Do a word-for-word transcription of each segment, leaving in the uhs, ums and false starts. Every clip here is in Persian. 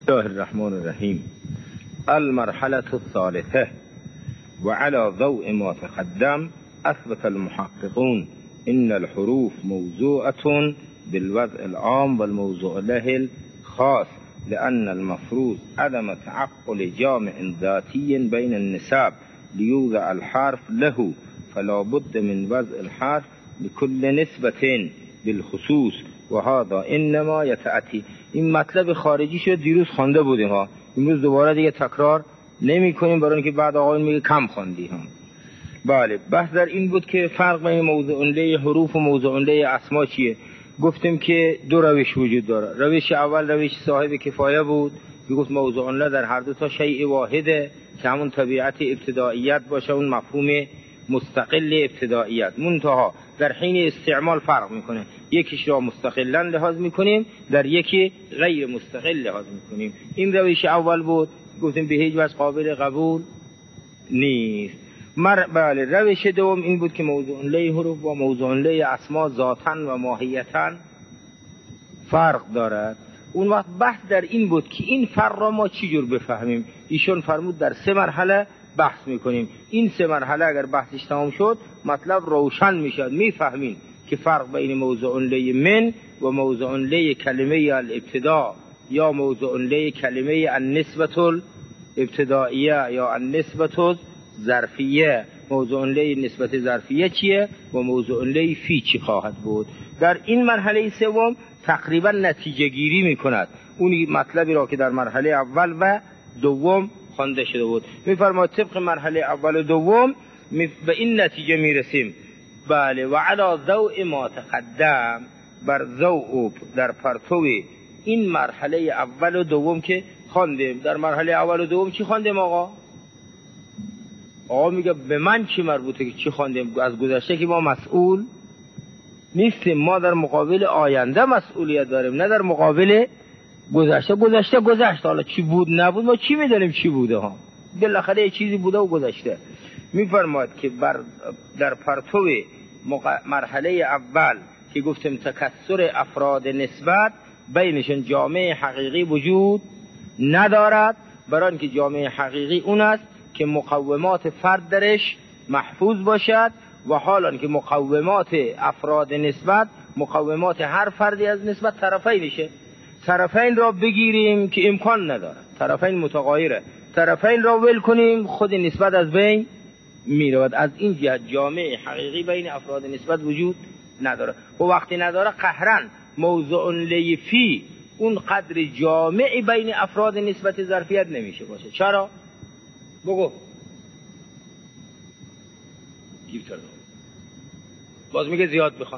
بسم الله الرحمن الرحیم. المرحلة الثالثة وعلى ضوء ما تقدم اثبت المحققون ان الحروف موضوعة بالوضع العام والموضوع له الخاص لأن المفروض عدم تعقل جامع ذاتي بين النسب ليوضع الحرف له فلا بد من وضع الحرف بكل نسبة بالخصوص و هذا انما یتأتی. این مطلب خارجی شد، دیروز خوانده بودیم ها، امروز دوباره دیگه تکرار نمی کنیم برای اینکه بعد آقایون میگه کم خواندی هم. بله، بحث در این بود که فرق بین موضوع له حروف و موضوع له اسما چیه. گفتیم که دو روش وجود داره. روش اول روش صاحب کفایه بود که گفت موضوع له در هر دو تا شیء واحده که همون طبیعت ابتداییت باشه، اون مفهوم مستقل ابتداییت، منتها در حین استعمال فرق میکنه، یکیش را مستقلا لحاظ میکنیم، در یکی غیر مستقل لحاظ میکنیم. این روش اول بود، گفتیم به هیچ وجه قابل قبول نیست. مر بله، روش دوم این بود که موضوع له حروف و موضوع له اسما ذاتاً و ماهیتاً فرق دارد. اون وقت بحث در این بود که این فرق را ما چی جور بفهمیم. ایشون فرمود در سه مرحله بحث میکنیم. این سه مرحله اگر بحثش تمام شد مطلب روشن میشد، میفهمین که فرق بین موضوع له من و موضوع له کلمه الابتدا یا موضوع له کلمه النسبة الابتدائیه یا النسبة الظرفیه، موضوع له نسبت ظرفیه چیه و موضوع له فی چی خواهد بود. در این مرحله سوم تقریبا نتیجه گیری میکند اون مطلبی را که در مرحله اول و دوم خوانده شده بود. میفرماید طبق مرحله اول و دوم به این نتیجه میرسیم. بله، و علی ضوء ما تقدم، بر ضوء در پرتو این مرحله اول و دوم که خواندیم. در مرحله اول و دوم چی خواندیم آقا؟ آقا میگه به من چی مربوطه که چی خواندیم؟ از گذشته که ما مسئول نیستیم، ما در مقابل آینده مسئولیت داریم، نه در مقابل گذشته. گذشته گذشته، حالا چی بود نبود ما چی میدونیم چی بوده ها، بالاخره چیزی بوده و گذشته. میفرماید که بر در پرتو مرحله اول که گفتیم تکثر افراد نسبت بینشون جامعه حقیقی وجود ندارد، برای اینکه جامعه حقیقی اون است که مقومات فرد درش محفوظ باشد و حالا که مقومات افراد نسبت مقومات هر فردی از نسبت طرفینشه. طرفین را بگیریم که امکان نداره، طرفین متغایره، طرفین را ول کنیم خود نسبت از بین میرود. از این جهت جامعه حقیقی بین افراد نسبت وجود نداره و وقتی نداره قهرن موضوع له فی اون قدر جامعی بین افراد نسبت ظرفیت نمیشه باشه. چرا؟ بگو. گیفتر باز میگه زیاد بخوان.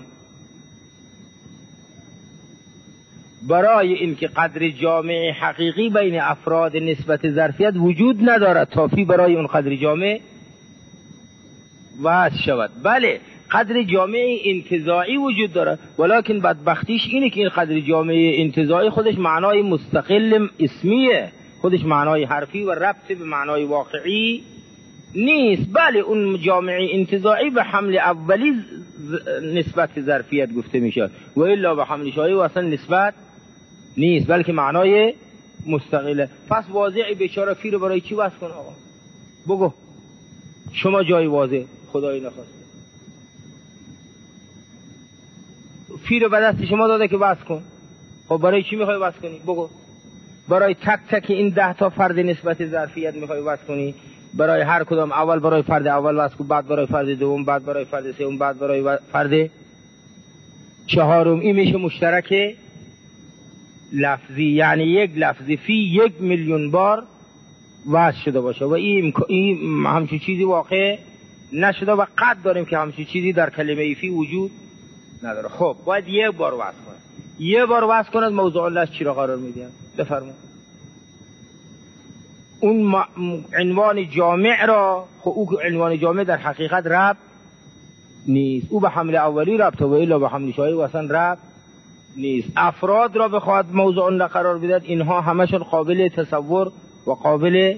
برای اینکه قدر جامع حقیقی بین افراد نسبت ظرفیت وجود ندارد تا فی برای اون قدر جامع واسه شود. بله، قدر جامع انتزاعی وجود داره، ولکن بدبختیش اینه که این قدر جامع انتزاعی خودش معنای مستقل اسمیه، خودش معنای حرفی و ربط به معنای واقعی نیست. بله، اون جامع انتزاعی به حمل اولی نسبت ظرفیت گفته میشه و الا به حمل شایی و اصلا نسبت نیست، بلکه معنای مستقله. پس واضحی بیچاره فی رو برای چی وصف کن آقا؟ بگو شما جای واضح خدای نخواست فی رو به دست شما داده که وصف کن. خب برای چی میخوای وصف کنی؟ بگو. برای تک تک این ده تا فرد نسبت ظرفیت میخوای وصف کنی؟ برای هر کدام اول برای فرد اول وصف کن، بعد برای فرد دوم، بعد برای فرد سوم، بعد برای فرد چهارم. این میشه مشترک لفظی، یعنی یک لفظی فی یک میلیون بار وصف شده باشه و این این همچین چیزی واقع نشده و قد داریم که همچین چیزی در کلمه فی وجود نداره. خب باید یک بار وصف کنه، یک بار وصف کنه. موضوع له چی را قرار میدیم؟ بفرمایید. اون عنوان جامع را، خب او عنوان جامع در حقیقت رب نیست، او به حمل اولی ربط و الا به حمل شایی و اصلا رب نیست. افراد را بخواد موضوع له قرار بدهد، اینها همشون قابل تصور و قابل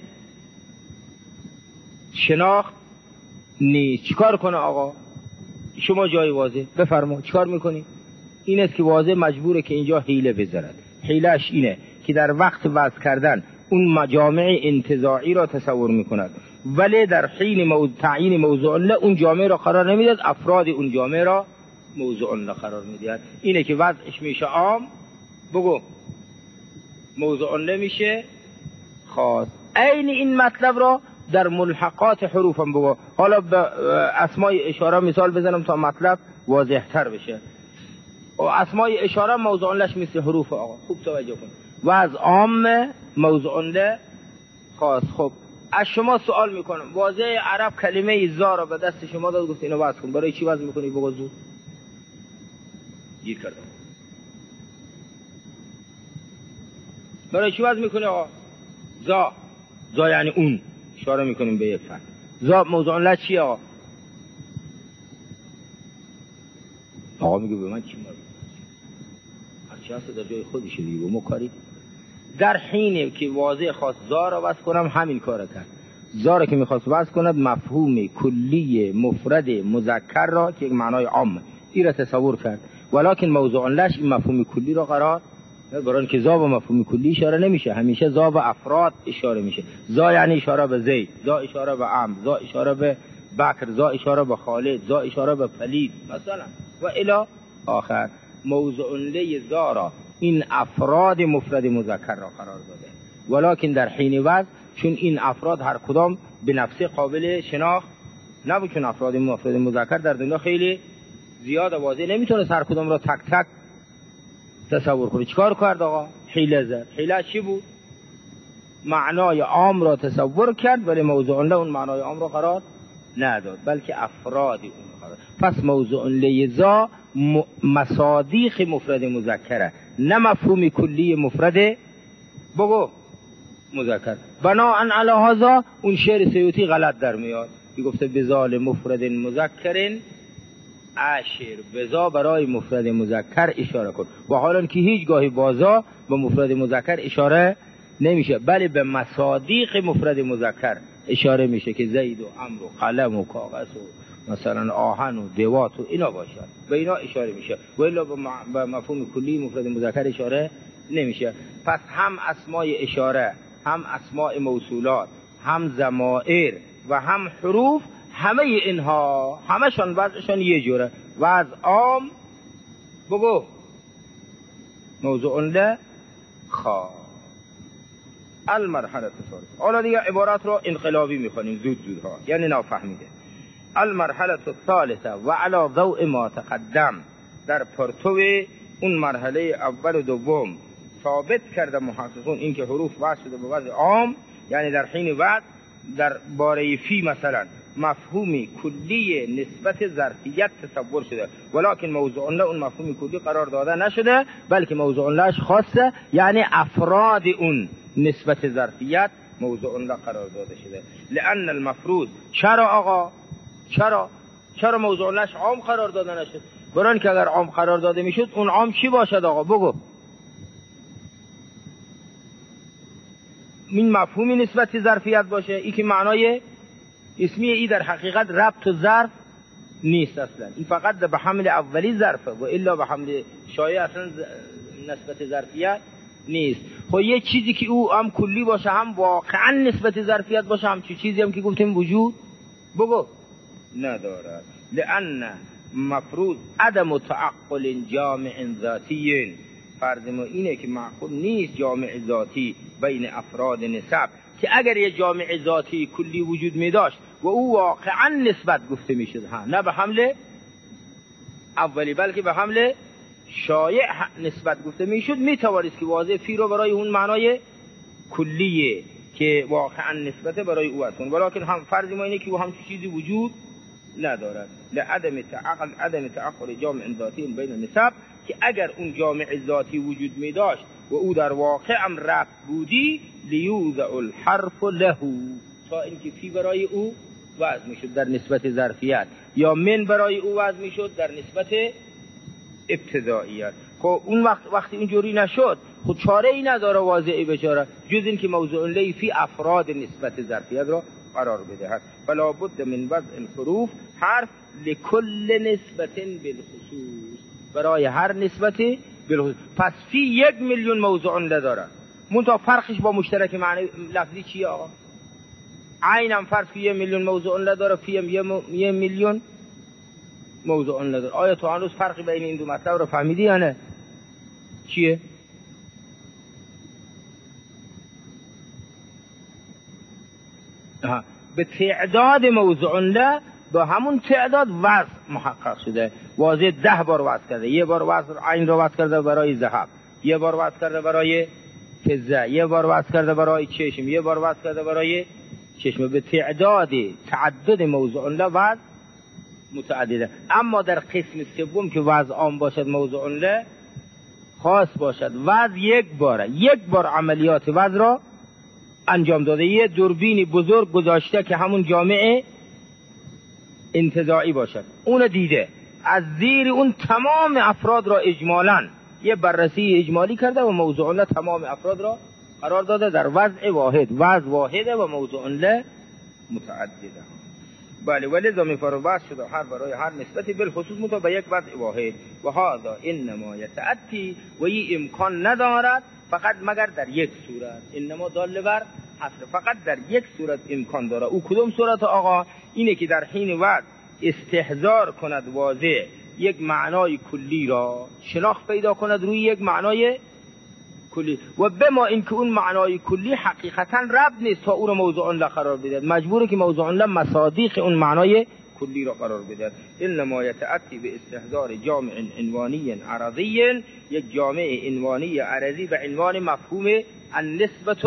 شناخت نیست. چیکار کنه آقا؟ شما جای واضح بفرما چیکار میکنی؟ این است که واضح مجبوره که اینجا حیله بذارد. حیلهش اینه که در وقت وضع کردن اون مجامع انتزاعی را تصور میکند ولی در حین موضوع تعیین موضوع له اون جامعه را قرار نمیدهد، افراد اون جامعه را موضوع له قرار میدهد. اینه که وضعش میشه عام، بگو موضوع له میشه خاص. عین این مطلب را در ملحقات حروف هم بگو. حالا به اسمای اشاره مثال بزنم تا مطلب واضح تر بشه. و اسمای اشاره موضوع لهش مثل حروف آقا، خوب توجه کن. و از عام موضوع له خاص. خب از شما سوال میکنم، واضح عرب کلمه زا را به دست شما داد، گفت اینو وضع کن، برای چی وضع میکنی؟ بگو زود. گیر کردم. برای چی وضع میکنی آقا؟ زا. زا یعنی اون، اشاره میکنیم به یک فرد. زا موضوع له چیه آقا؟ آقا میگه به من چی مربوط؟ هرچی هست در جای خودشه دیگه، به ما کاری. در حینی که واضح خواست زا را وضع کنم همین کار کرد. زا را که میخواست وضع کند مفهوم کلی مفرد مذکر را که یک معنای عام این را تصور کرد، ولکن موضوع لهش این مفهوم کلی را قرار، برای اینکه زا به مفهوم کلی اشاره نمیشه، همیشه زا به افراد اشاره میشه. زا یعنی اشاره به زید، زا اشاره به عمرو، زا اشاره به بکر، زا اشاره به خالد، زا اشاره به پلید مثلا و الی آخر. موضوع له زا را این افراد مفرد مذکر را قرار داده، ولکن در حین وضع چون این افراد هر کدام به نفسه قابل شناخت نبود، چون افراد مفرد مذکر در دنیا خیلی زیاد و واضح نمیتونه هر کدام را تک تک تصور کنه. چیکار کرد آقا؟ حیله زد. حیله چی بود؟ معنای عام را تصور کرد ولی موضوع له اون معنای عام را قرار نداد، بلکه افراد اون قرار. پس موضوع له زا مصادیق مفرد مذکره، نه مفهوم کلی مفرد بگو مذکر. بناءً علی هذا اون شعر سیوطی غلط در میاد که گفته بزال مفرد مذکر اشیر، بزا برای مفرد مذکر اشاره کن، و حالا که هیچ گاهی بازا به مفرد مذکر اشاره نمیشه، بله به مصادیق مفرد مذکر اشاره میشه که زید و عمرو و قلم و کاغذ و مثلا آهن و دوات و اینا باشد، به اینا اشاره میشه، ولی به مفهوم کلی مفرد مذکر اشاره نمیشه. پس هم اسمای اشاره، هم اسماء موصولات، هم ضمائر و هم حروف، همه اینها همشان وضعشان یه جوره. وضع عام بگو موضوع له خاص. المرحله الثالثه. حالا دیگه عبارات رو انقلابی میخونیم زود زود ها، یعنی نافهمیده. المرحله الثالثه و علی ضوء ما تقدم، در پرتو اون مرحله اول و دوم ثابت کرده محققون این که حروف وضع شده به وضع عام، یعنی در حین وضع در باره فی مثلا مفهومی کلی نسبت ظرفیت تصور شده، ولکن موضوع له اون مفهومی کلی قرار داده نشده، بلکه موضوع لهش خاصه، یعنی افراد اون نسبت ظرفیت موضوع له قرار داده شده. لان المفروض، چرا آقا؟ چرا؟ چرا موضوع لهش عام قرار داده نشد؟ برای اینکه اگر عام قرار داده میشد اون عام چی باشد آقا؟ بگو. این مفهومی نسبت ظرفیت باشه، ای که معنای اسمی ای در حقیقت ربط و ظرف نیست اصلا، این فقط به حمل اولی ظرفه و الا به حمل شایع اصلا نسبت ظرفیت نیست. خب یه چیزی که او هم کلی باشه هم واقعا نسبت ظرفیت باشه، هم چی چیزی هم که گفتیم وجود بگو ندارد. لان مفروض عدم تعقل جامع ذاتی، فرض ما اینه که معقول نیست جامع ذاتی بین افراد نسب، که اگر یه جامع ذاتی کلی وجود می داشت و او واقعا نسبت گفته می شد، ها نه به حمله اولی بلکه به حمله شایع نسبت گفته می شد، می توانست که واضح فی رو برای اون معنای کلیه که واقعا نسبت برای او است، ولیکن هم فرض ما اینه که او هم چیزی وجود ندارد. لعدم تعقل عدم تعقل جامع ذاتی بین نسب، که اگر اون جامع ذاتی وجود می داشت و او در واقع هم ربط بودی، لیوضع الحرف له، تا اینکه فی برای او وضع می شد در نسبت ظرفیت، یا من برای او وضع می شد در نسبت ابتداییت. خب اون وقت وقتی اینجوری نشد، خود چاره ای نداره واضحی بچاره جز این که موضوع له فی افراد نسبت ظرفیت را قرار بدهد. فلا بد من وضع الحروف حرف لکل نسبت بالخصوص، برای هر نسبتی بالخصوص. پس فی یک میلیون موضوع له داره، منتها فرقش با مشترک معنی لفظی چیه آقا؟ عینم فرض که یه میلیون موضوع له داره، فیم یه, م... یه میلیون موضوع له داره. آیا تو هنوز فرقی بین این دو مطلب رو فهمیدی یا نه؟ چیه؟ ها. به تعداد موضوع له با همون تعداد وضع محقق شده. واضح ده بار وضع کرده، یه بار وضع عین رو وضع کرده برای ذهب، یه بار وضع کرده برای فضه، یه بار وضع کرده برای چشم، یه بار وضع کرده برای چشم. به تعداد تعدد موضوع له وضع متعدده. اما در قسم سوم که وضع عام باشد، موضوع له خاص باشد، وضع یک باره، یک بار عملیات وضع را انجام داده، یه دوربینی بزرگ گذاشته که همون جامعه انتزاعی باشد، اون دیده، از زیر اون تمام افراد را اجمالاً یه بررسی اجمالی کرده و موضوع له تمام افراد را قرار داده در وضع واحد. وضع واحده و موضوع له متعدده. بله، ولذا میفرماید وضع شده هر برای هر نسبتی بالخصوص مطابق به یک وضع واحد. و هذا انما یتأتی، و این امکان ندارد فقط مگر در یک صورت. انما دال بر حصر، فقط در یک صورت امکان داره. او کدوم صورت آقا؟ اینه که در حین وضع استحضار کند واضح یک معنای کلی را، شناخت پیدا کند روی یک معنای کلی، و بما اینکه اون معنای کلی حقیقتا رب نیست تا او را موضوع له قرار بده، مجبوره که موضوع له مصادیق اون معنای کلی را قرار بده. انما یتأتی به استحضار جامع عنوانی عرضی، یک جامع عنوانی عرضی به عنوان مفهوم النسبة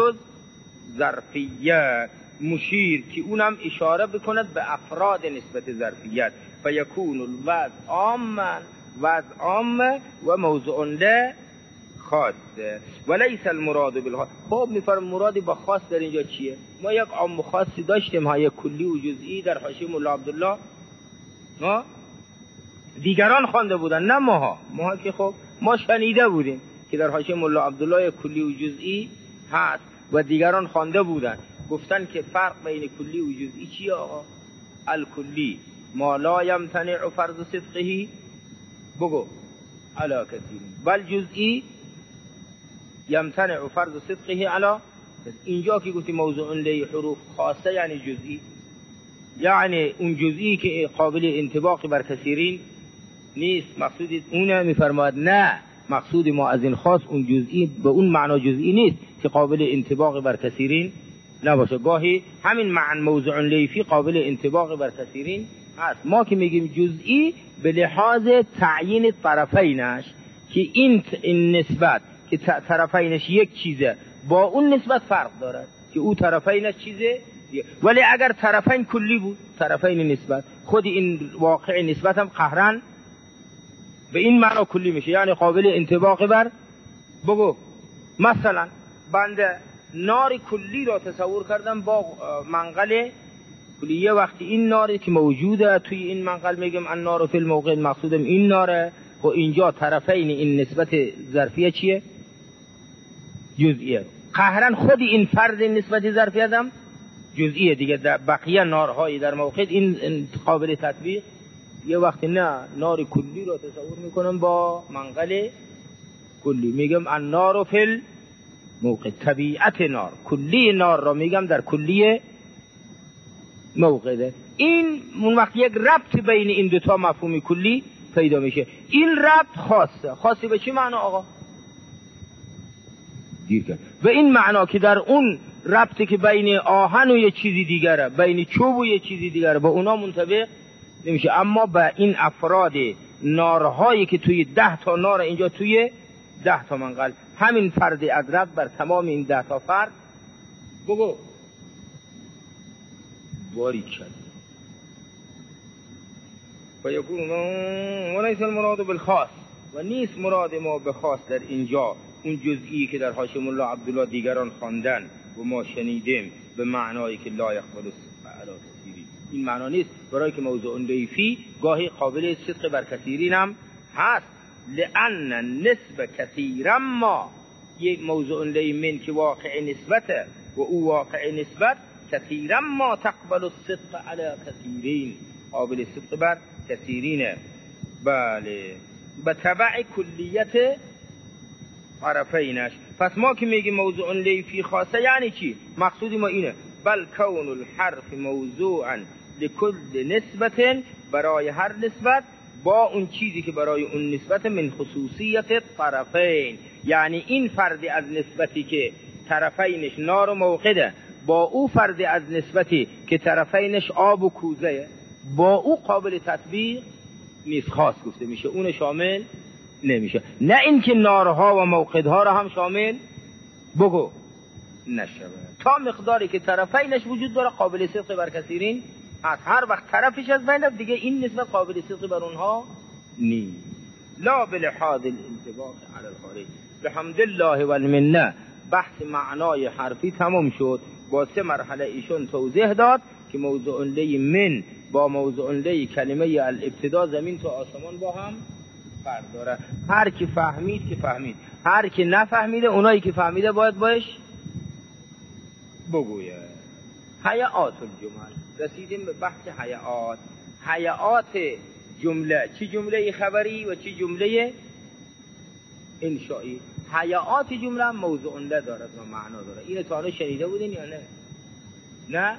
ظرفیه، مشیر که اونم اشاره بکند به افراد نسبت ظرفیت. فیکون الوضع عاما، وضع عام و موضوع له خاص، ولیس المراد بالخاص. خب میفرم مرادی با خاص در اینجا چیه؟ ما یک عام و خاصی داشتیم ها، یک کلی و جزئی در حاشیه مولا عبدالله ها دیگران خوانده بودن، نه ماها. ماها که خب ما شنیده بودیم که در حاشیه مولا عبدالله یک کلی و جزئی هست و دیگران خوانده بودن، گفتن که فرق بین کلی و جزئی چیه آقا؟ الکلی ما لا یمتنع فرض صدقه، بگو علا کثیر، بل جزئی یمتنع فرض صدقه علا. اینجا که گفتی موضوع له حروف خاصه یعنی جزئی، یعنی اون جزئی که قابل انطباق بر کثیرین نیست. مقصود اونه؟ میفرماید نه، مقصود ما از این خاص اون جزئی به اون معنا جزئی نیست که قابل انطباق بر کثیرین نباشه. گاهی همین معنی موضوع له فی قابل انطباق بر کثیرین هست. ما که میگیم جزئی به لحاظ تعیین طرفینش، که این این نسبت که طرفینش یک چیزه با اون نسبت فرق دارد، که او طرفینش چیزه. ولی اگر طرفین کلی بود، طرفین نسبت، خود این واقع نسبت هم قهرن به این معنا کلی میشه، یعنی قابل انطباق بر. بگو مثلا بنده نار کلی را تصور کردم با منقل کلی. یه وقتی این ناری که موجوده توی این منقل میگم النار فی الموقع، مقصودم این ناره، و اینجا طرفین این نسبت ظرفیه چیه؟ جزئیه. قهرن خود این فرد نسبت ظرفیت هم جزئیه دیگه. در بقیه نارهایی در موقع این قابل تطبیق. یه وقتی نه، نار کلی را تصور میکنم با منقل کلی، میگم النار فی الموقع، طبیعت نار کلی نار را میگم در کلی موقع. این اون وقت یک ربط بین این دوتا مفهوم کلی پیدا میشه. این ربط خاصه. خاصی به چی معنا آقا؟ دیر کرد. به این معنا که در اون ربطی که بین آهن و یه چیزی دیگره، بین چوب و یه چیزی دیگره، با اونا منطبق نمیشه. اما به این افراد نارهایی که توی ده تا نار اینجا توی ده تا منقل، همین فرد ادرک بر تمام این ده تا فرد. بگو باری کرد. و یکون ولیس المراد بالخاص، و نیست مراد ما به خاص در اینجا اون جزئی که در حاشیه مولا عبدالله دیگران خواندن و ما شنیدیم به معنایی که لا یقبل الصدق علی کثیرین. این معنا نیست، برای که موضوع له فی گاهی قابل صدق بر کثیرین هم هست. لأن النسبه کثیرا ما، یک موضوع له من که واقع نسبته و او واقع نسبت، کثیرا ما تقبل الصدق علی کثیرین، قابل صدق بر کثیرینه. بله، به تبع کلیت طرفینش. پس ما که میگیم موضوع لی فی خاصه یعنی چی؟ مقصودی ما اینه بل کون الحرف موضوعا لکل نسبت، برای هر نسبت با اون چیزی که برای اون نسبت من خصوصیت طرفین، یعنی این فرد از نسبتی که طرفینش نار و موقده با او فرد از نسبتی که طرفینش آب و کوزه با او قابل تطبیق نیست، خاص گفته میشه، اون شامل نمیشه. نه اینکه نارها و موقدها را هم شامل بگو نشود، تا مقداری که طرفینش وجود داره قابل صدق بر کثیرین، از هر وقت طرفش از بین دیگه این نسبت قابل صدق بر اونها نیست. لا بلحاظ الانطباق علی الخارج. بحمد الله و المنه بحث معنای حرفی تمام شد. با سه مرحله ایشون توضیح داد که موضوع لی من با موضوع لی کلمه الابتدا زمین تا آسمان با هم فرق داره. هر کی فهمید که فهمید، هر کی نفهمیده اونایی که فهمیده باید باش بگویه. حیات الجمل، رسیدیم به بحث حیات. حیات جمله، چی جمله خبری و چی جمله انشائی. حیات جمله هم موضوع له دارد و معنا داره. اینو تا حالا شنیده بودین یا نه؟ نه؟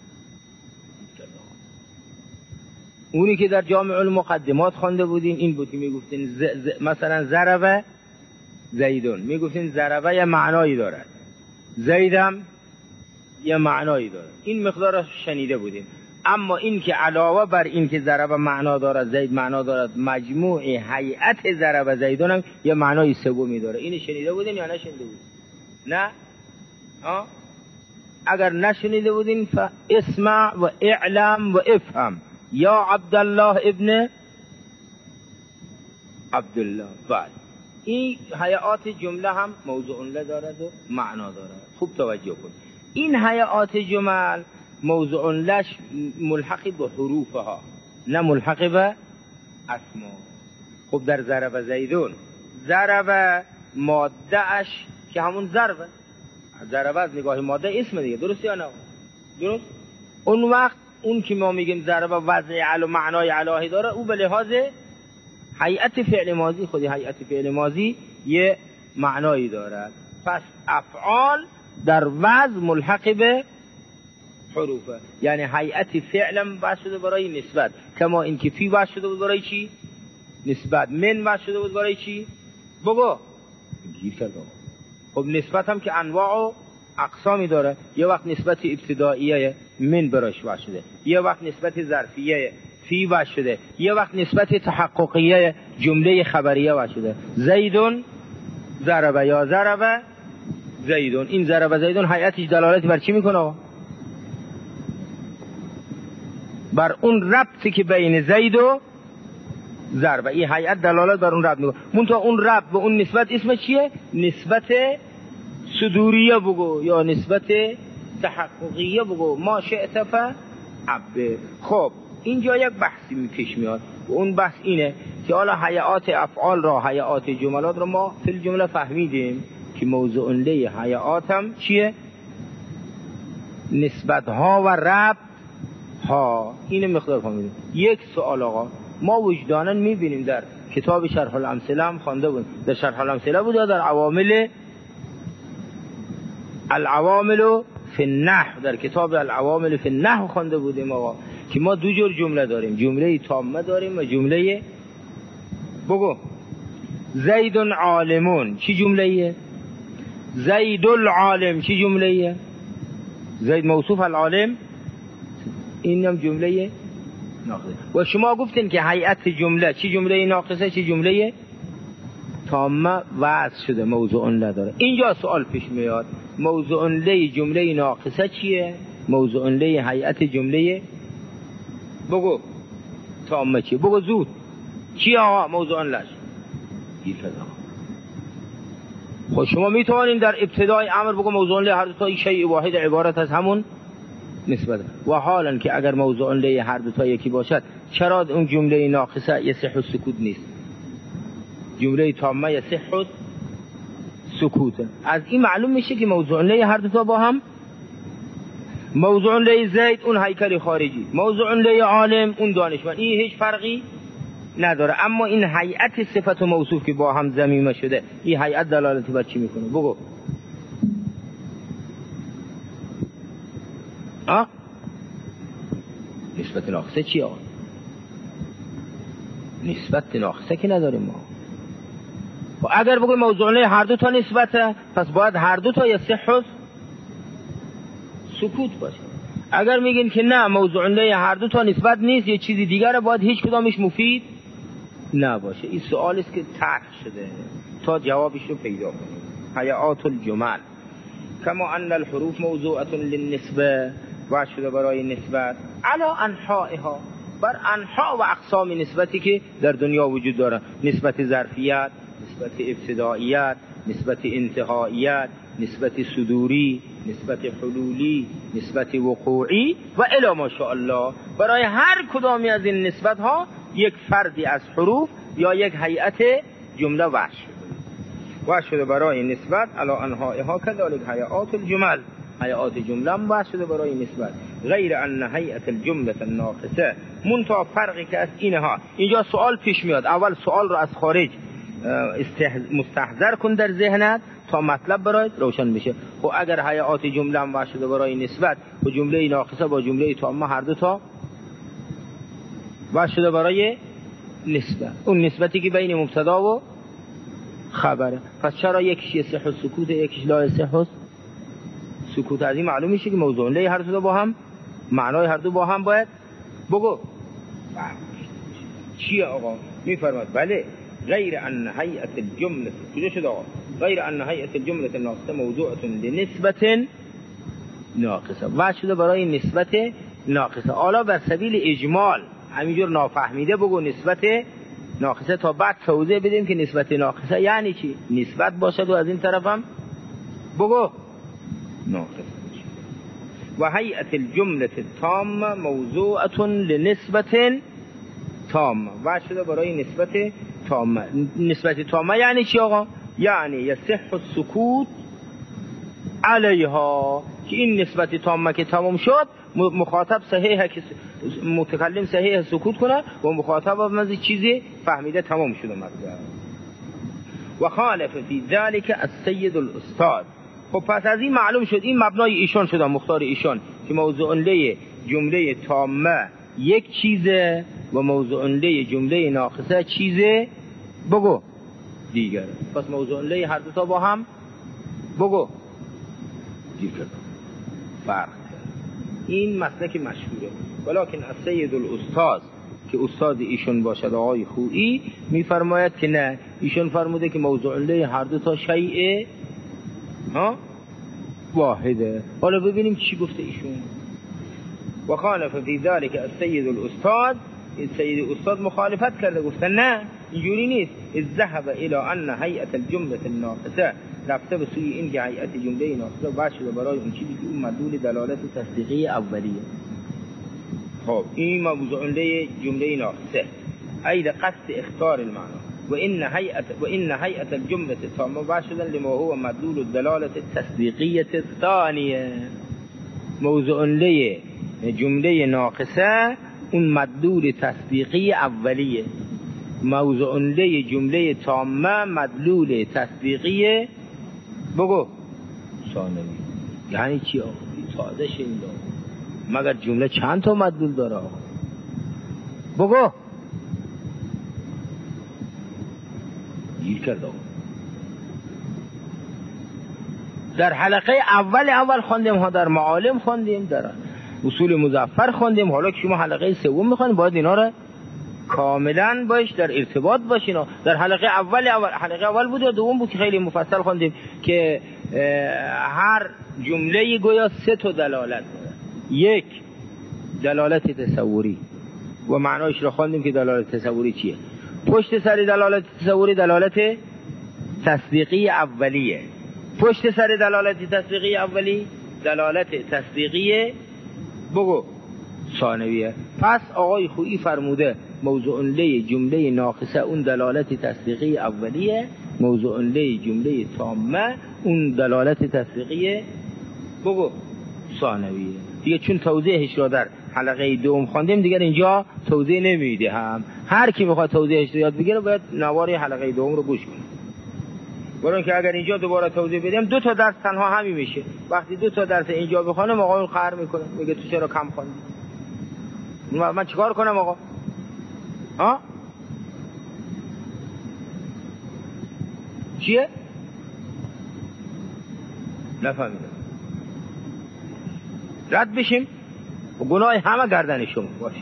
اونی که در جامع المقدمات خوانده بودین این بود که میگفتین ز... ز... مثلا ضربه زیدون، میگفتین ضربه یه معنایی دارد، زیدم یه معنایی دارد، این مقدار شنیده بودین. اما این که علاوه بر این که ضربه معنا دارد زید معنا دارد، مجموع هیئت ضربه زیدون هم یه معنای سومی داره، این شنیده بودین یا نشنیده بودین؟ نه؟ ها؟ اگر نشنیده بودین فاسمع و اعلم و افهم یا عبدالله ابن عبدالله. بعد این حیات جمله هم موضوع له دارد و معنا دارد. خوب توجه کن. این حیات جمل موضوع لهش ملحق به حروفها نه ملحق به اسما. خب در ضرب زیدون ضرب ماده اش که همون ضربه، ضرب از نگاه ماده اسم دیگه، درست یا نه؟ درست. اون وقت اون که ما میگیم ضرب وضع علی معنای الهی داره، او به لحاظ هیئت فعل ماضی، خودی هیئت فعل ماضی یه معنایی دارد. پس افعال در وضع ملحق به حروفه، یعنی هیئت فعلم بحث شده برای نسبت، کما این که فی بحث شده بود برای چی؟ نسبت. من بحث شده بود برای چی؟ بگو گیر کرد. خب نسبت هم که انواع و اقسامی داره، یه وقت نسبت ابتدائیه من براش بحث شده، یه وقت نسبت ظرفیه فی بحث شده، یه وقت نسبت تحققیه جمله خبریه بحث شده. زیدون ضربه یا ضربه زیدون. این ضربه زیدون هیئتش دلالتی بر چی میکنه؟ بر اون ربطی که بین زید و ضربه. این هیئت دلالت بر اون ربط میکنه. منتها اون ربط به اون نسبت اسم چیه؟ نسبت صدوریه بگو یا نسبت تحققیه بگو، ما شئت فعبد. خب اینجا یک بحثی پیش میاد و اون بحث اینه که حالا هیئات افعال را، هیئات جملات را ما فی الجمله فهمیدیم که موضوع لی هیئات هم چیه؟ نسبت ها و ربط ها. این مقدار فهمیدیم. یک سوال آقا، ما وجدانا میبینیم در کتاب شرح الامثله هم خوانده بود، در شرح الامثله بود یا در عوامل العوامل فی النحو، در کتاب العوامل فی النحو خوانده بودیم آقا که ما دو جور جمله داریم، جمله تامه داریم و جمله بگو زید عالمون. چی جمله ایه؟ زید العالم. چی جمله ایه؟ زید موصوف العالم، این هم جمله ناقصه. و شما گفتین که هیئت جمله چی جمله ناقصه چی جمله تامه وضع شده، موضوع نداره. اینجا سوال پیش میاد، موضوع لی جمله ناقصه چیه؟ موضوع لی هیئت جمله بگو تامه چیه؟ بگو زود چیه آقا موضوع لش؟ گیر کرد آقا. خب شما میتوانین در ابتدای امر بگو موضوع لی هر دو تا شیء واحد عبارت از همون نسبت، و حالا که اگر موضوع لی هر دو تا یکی باشد چرا اون جمله ناقصه یصح السکوت نیست؟ جمله تامه یصح السکوت. از این معلوم میشه که موضوع لی هر دو تا با هم، موضوع لی زید اون هیکل خارجی، موضوع لی عالم اون دانشمند، این هیچ فرقی نداره. اما این هیئت صفت و موصوف که با هم ضمیمه شده، این هیئت دلالتی بر چی میکنه؟ بگو آه نسبت ناقصه چی آقا؟ نسبت ناقصه که نداریم ما. و اگر بگوی موضوع هر دو تا نسبته، پس باید هر دو تا یصح سکوت باشه. اگر میگین که نه موضوع هر دو تا نسبت نیست، یه چیزی دیگره، باید هیچ کدامش مفید نباشه. این سوال است که طرح شده تا جوابش رو پیدا کنیم. حیات الجمل کما ان الحروف موضوعه للنسبه، و شده برای نسبت علی انحائها، بر انحاء و اقسام نسبتی که در دنیا وجود داره، نسبت ظرفیت، نسبت ابتدائیت، نسبت انتهائیت، نسبت صدوری، نسبت حلولی، نسبت وقوعی و الی ما شاء الله. برای هر کدامی از این نسبت ها یک فردی از حروف یا یک هیئت جمله وضع شده. وضع شده برای نسبت علی انحائها کذالک حیات الجمل، حیات جمله هم وضع شده برای نسبت. غیر ان هیئت الجمله الناقصه، منتها فرقی که از اینها. اینجا سوال پیش میاد، اول سوال رو از خارج مستحضر کن در ذهنت تا مطلب برایت روشن بشه. و اگر هیئات جمله هم وضع شده برای نسبت و جمله ناقصه با جمله تامه هر دو تا وضع شده برای نسبت، اون نسبتی که بین مبتدا و خبره، پس چرا یکیش یصح السکوت یکیش لا یصح سکوت؟ از این معلوم میشه که موضوع لی هر دو با هم، معنای هر دو با هم باید بگو چیه آقا؟ میفرماد بله غیر ان هیئت الجمله، کجا شد آقا؟ غیر ان هیئت الجمله ناقصه موضوعه لنسبت ناقصه، و شده برای نسبت ناقصه. حالا بر سبیل اجمال همینجور نافهمیده بگو نسبت ناقصه، تا بعد توضیح بدیم که نسبت ناقصه یعنی چی. نسبت باشد و از این طرف هم بگو ناقصه. و هیئت الجمله التامه موضوعه لنسبت تامه، و شده برای نسبت تامه. نسبت تامه یعنی چی آقا؟ یعنی یصح السکوت علیها، که این نسبت تامه که تمام شد مخاطب صحیحه که متکلم صحیح سکوت کنه و مخاطب از چیزی فهمیده تمام شده مطلب. و خالف فی ذلك السید الاستاد. خب پس از این معلوم شد، این مبنای ایشان شده، مختار ایشان، که موضوع لی جمله تامه یک چیزه و موضوع لی جمله ناقصه چیزه بگو دیگر. پس موضوع لی هر دو تا با هم بگو دیگر فرق. این مسلک مشهوره. ولکن السید الاستاذ که استاد ایشون باشد آقای خویی میفرماید که نه، ایشون فرموده که موضوع لی هر دو تا شیء ها واحده. حالا ببینیم چی گفته ایشون. و خالف فی ذلك السید الاستاذ، این سید استاد مخالفت کرده، گفته نه اینجوری نیست. اذ ذهب الى ان هیئت الجمله الناقصه، رفته به سوی این که هیئت جمله ناقصه وضع شده برای اون چیزی که اون مدلول دلالت تصدیقی اولیه. خب این موضوع لی جمله ناقصه اید قصد اختار المعنى. و ان هیئت و ان هیئت الجمله تامه وضع شده لما هو مدلول الدلاله التصدیقیه الثانیه. موضوع لی جمله ناقصه اون مدلول تصدیقی اولیه، موضوع لی جمله تامه مدلول تصدیقی بگو ثانوی. یعنی چی آقا؟ تازه شنیدم مگر جمله چند تا مدلول داره آقا؟ بگو گیر کرد آقا. در حلقه اول اول خواندیم ها، در معالم خواندیم، در اصول مظفر خواندیم. حالا که شما حلقه سوم میخواین باید اینا رو کاملا باش در ارتباط باشین. در حلقه اول اول حلقه اول بود یا دوم بود که خیلی مفصل خواندیم که هر جمله گویا سه تا دلالت داره. یک دلالت تصوری و معنایش رو خواندیم که دلالت تصوری چیه. پشت سر دلالت تصوری دلالت تصدیقی اولیه. پشت سر دلالت تصدیقی اولی دلالت تصدیقی بگو ثانویه. پس آقای خویی فرموده موضوع لی جمله ناقصه اون دلالت تصدیقی اولیه، موضوع لی جمله تامه اون دلالت تصدیقی بگو ثانویه. دیگه چون توضیحش را در حلقه دوم خواندیم دیگر اینجا توضیح نمیده. هم هر کی میخواد توضیحش رو یاد بگیره باید نوار حلقه دوم رو گوش کنه. برای که اگر اینجا دوباره توضیح بدیم دو تا درس تنها همین میشه. وقتی دو تا درس اینجا بخونم آقا خر میکنه، میگه تو چرا کم خوندی؟ من چیکار کنم آقا؟ ها؟ چیه؟ نفهمیدم. رد بشیم و گناه همه گردن شما باشه.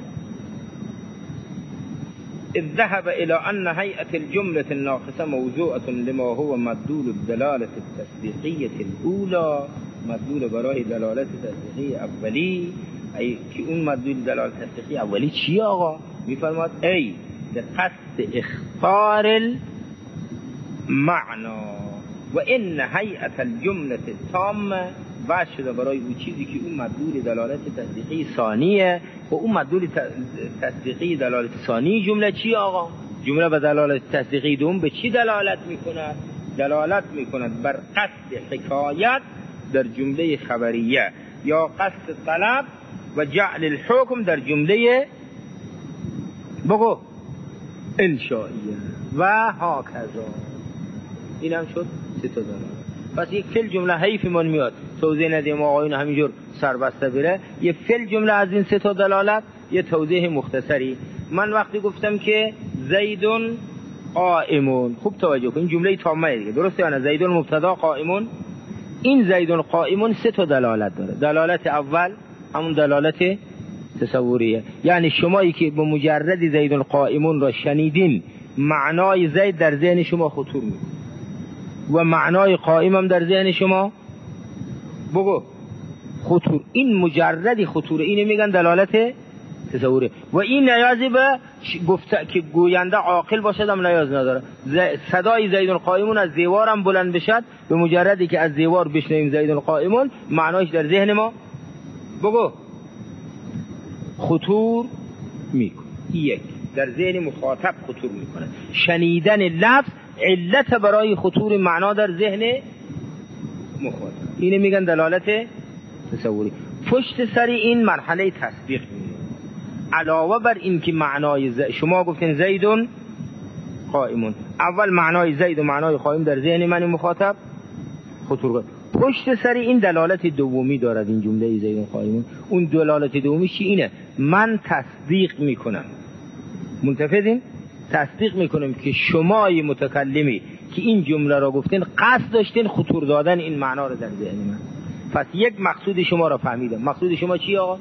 اذ ذهب الى ان هيئة الجملة الناقصة موضوعة لما هو مدلول الدلالة التصديقية الاولى، مدلول برای دلالت تصدیقی اولی. ای که اون مدلول دلالت تصدیقی اولی چی آقا؟ میفرماد ای لقصد اخطار المعنى و ان هيئة الجملة التامة وجه شده برای اون چیزی که اون مدلول دلالت تصدیقی ثانیه. و اون مدلول تصدیقی دلالت ثانی جمله چی آقا؟ جمله به دلالت تصدیقی دوم به چی دلالت میکند؟ دلالت میکند بر قصد حکایت در جمله خبریه یا قصد طلب و جعل الحکم در جمله بگو انشائیه و هاکذا. این هم شد سه تا دلالت. پس یک فعل جمله حیف من میاد توضیح ندیم آقایون همینجور سربسته بره. یه فعل جمله از این سه تا دلالت یه توضیح مختصری. من وقتی گفتم که زیدون قائمون، خوب توجه کن این جمله تامه دیگه، درسته یا نه؟ زیدون مبتدا قائمون، این زیدون قائمون سه تا دلالت داره. دلالت اول همون دلالت تصوریه، یعنی شمایی که به مجرد زیدون قائمون را شنیدین معنای زید در ذهن شما خطور میکنه و معنای قائم هم در ذهن شما بگو خطور. این مجرد خطور اینه میگن دلالت تصوره و این نیازی به گفته که گوینده عاقل باشد هم نیاز نداره. صدای زیدون قائمون از دیوار هم بلند بشد، به مجردی که از دیوار بشنویم زیدون قائمون معنایش در ذهن ما بگو خطور میکنه. یک در ذهن مخاطب خطور میکنه. شنیدن لفظ علت برای خطور معنا در ذهن مخاطب، اینه میگن دلالت تصوری. پشت سر این مرحله تصدیق میگن. علاوه بر این که معنای ز... شما گفتین زیدون قائمون، اول معنای زید و معنای قائم در ذهن من مخاطب خطور کنه. پشت سر این دلالت دومی دارد این جمله زیدون قائمون. اون دلالت دومی چی؟ اینه من تصدیق میکنم. منتفضین؟ تصدیق میکنم که شمای متکلمی که این جمله را گفتین قصد داشتین خطور دادن این معنا را در ذهن من. پس یک مقصود شما را فهمیدم. مقصود شما چی آقا؟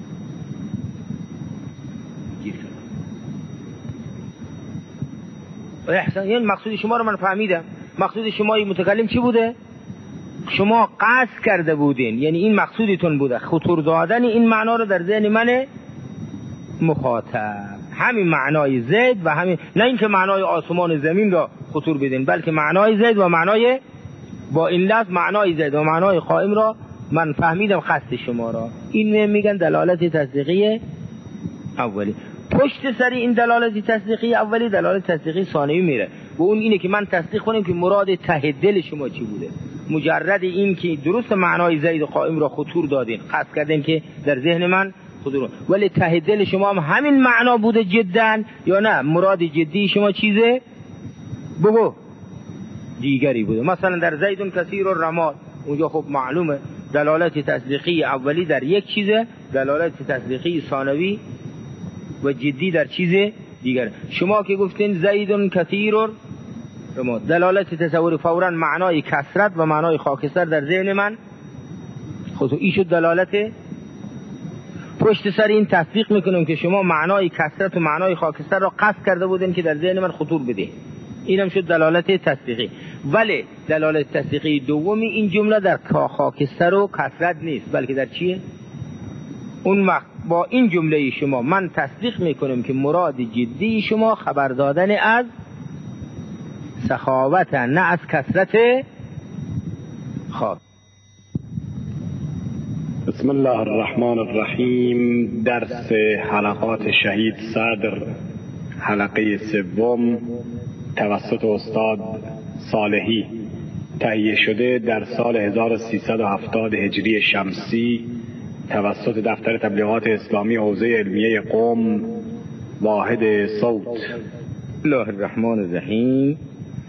احسن. این مقصود شما را من فهمیدم. مقصود شما متکلم چی بوده؟ شما قصد کرده بودین، یعنی این مقصودتون بوده خطور دادن این معنا را در ذهن من مخاطب. همین معنای زید و همین، نه اینکه معنای آسمان زمین را خطور بدین، بلکه معنای زید و معنای با این لفظ معنای زید و معنای قائم را من فهمیدم قصد شما را. این میگن دلالت تصدیقی اولی. پشت سر این دلالت تصدیقی اولی دلالت تصدیقی ثانوی میره و اون اینه که من تصدیق کنم که مراد ته دل شما چی بوده. مجرد این که درست معنای زید و قائم را خطور دادین، قصد کردین که در ذهن من خطور، ولی ته دل شما هم همین معنا بوده جدا یا نه مراد جدی شما چیزه بگو دیگری بوده. مثلا در زیدون کثیر الرماد اونجا خب معلومه دلالت تصدیقی اولی در یک چیزه، دلالت تصدیقی ثانوی و جدی در چیز دیگر. شما که گفتین زیدون کثیر الرماد، دلالت تصوری فورا معنای کثرت و معنای خاکستر در ذهن من خود این شد دلالت. پشت سر این تصدیق میکنم که شما معنای کثرت و معنای خاکستر را قصد کرده بودین که در ذهن من خطور بده. اینم شد دلالت تصدیقی. ولی دلالت تصدیقی دومی این جمله در خاکستر و کثرت نیست، بلکه در چیه؟ اون وقت با این جمله شما من تصدیق میکنم که مراد جدی شما خبر دادن از سخاوت نه از کثرت خاک. بسم الله الرحمن الرحیم. درس حلقات شهید صدر، حلقه سوم، توسط استاد صالحی، تهیه شده در سال هزار و سیصد و هفتاد هجری شمسی توسط دفتر تبلیغات اسلامی حوزه علمیه قم، واحد صوت. بسم الله الرحمن الرحیم.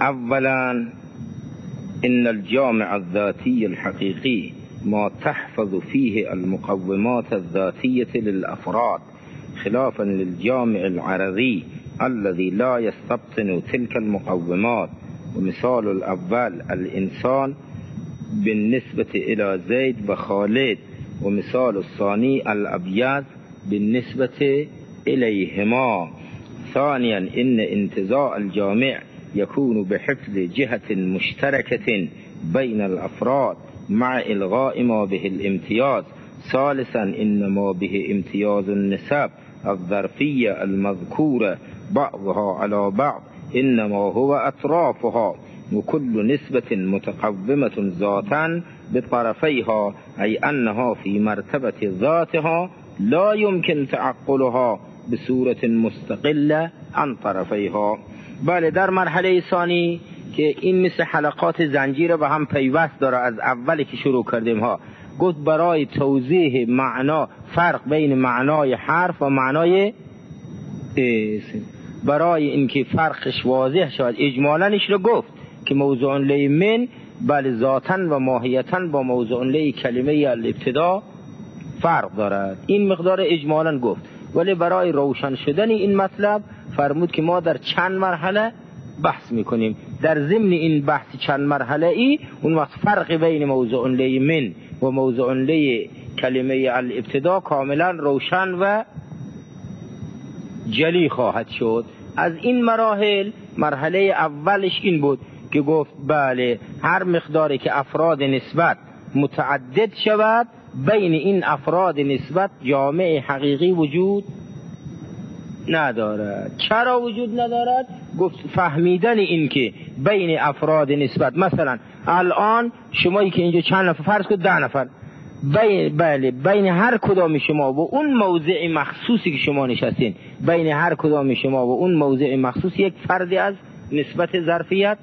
اولا ان الجامع الذاتی الحقیقی ما تحفظ فيه المقومات الذاتية للأفراد خلافا للجامع العرضي الذي لا يستبطن تلك المقومات. ومثال الأول الإنسان بالنسبة إلى زيد وخالد، ومثال الثاني الأبيض بالنسبة إليهما. ثانيا إن انتزاع الجامع يكون بحفظ جهة مشتركة بين الأفراد مع إلغاء ما به الامتياز. ثالثا إن ما به امتياز النسب الظرفية المذكورة بعضها على بعض إنما هو أطرافها، وكل نسبة متقومة ذاتا بطرفيها، أي أنها في مرتبة ذاتها لا يمكن تعقلها بصورة مستقلة عن طرفيها. بله، در مرحله ثانی که این مثل حلقات زنجیر به هم پیوست داره، از اولی که شروع کردیم ها گفت برای توضیح معنا، فرق بین معنای حرف و معنای اسم، برای اینکه فرقش واضح شد اجمالنش رو گفت که موضوع لی من بله ذاتاً و ماهیتاً با موضوع لی کلمه الابتدا فرق دارد. این مقدار اجمالاً گفت، ولی برای روشن شدن این مطلب فرمود که ما در چند مرحله بحث میکنیم. در ضمن این بحث چند مرحله ای اون وقت فرق بین موضوع لی من و موضوع لی کلمه الابتدا کاملا روشن و جلی خواهد شد. از این مراحل مرحله اولش این بود که گفت بله هر مقداری که افراد نسبت متعدد شود بین این افراد نسبت جامع حقیقی وجود ندارد. چرا وجود ندارد؟ گفت فهمیدن این که بین افراد نسبت، مثلا الان شمایی که اینجا چند نفر فرض کن ده نفر، بین بله بین هر کدام شما و اون موضع مخصوصی که شما نشستین، بین هر کدام شما و اون موضع مخصوص یک فردی از نسبت ظرفیت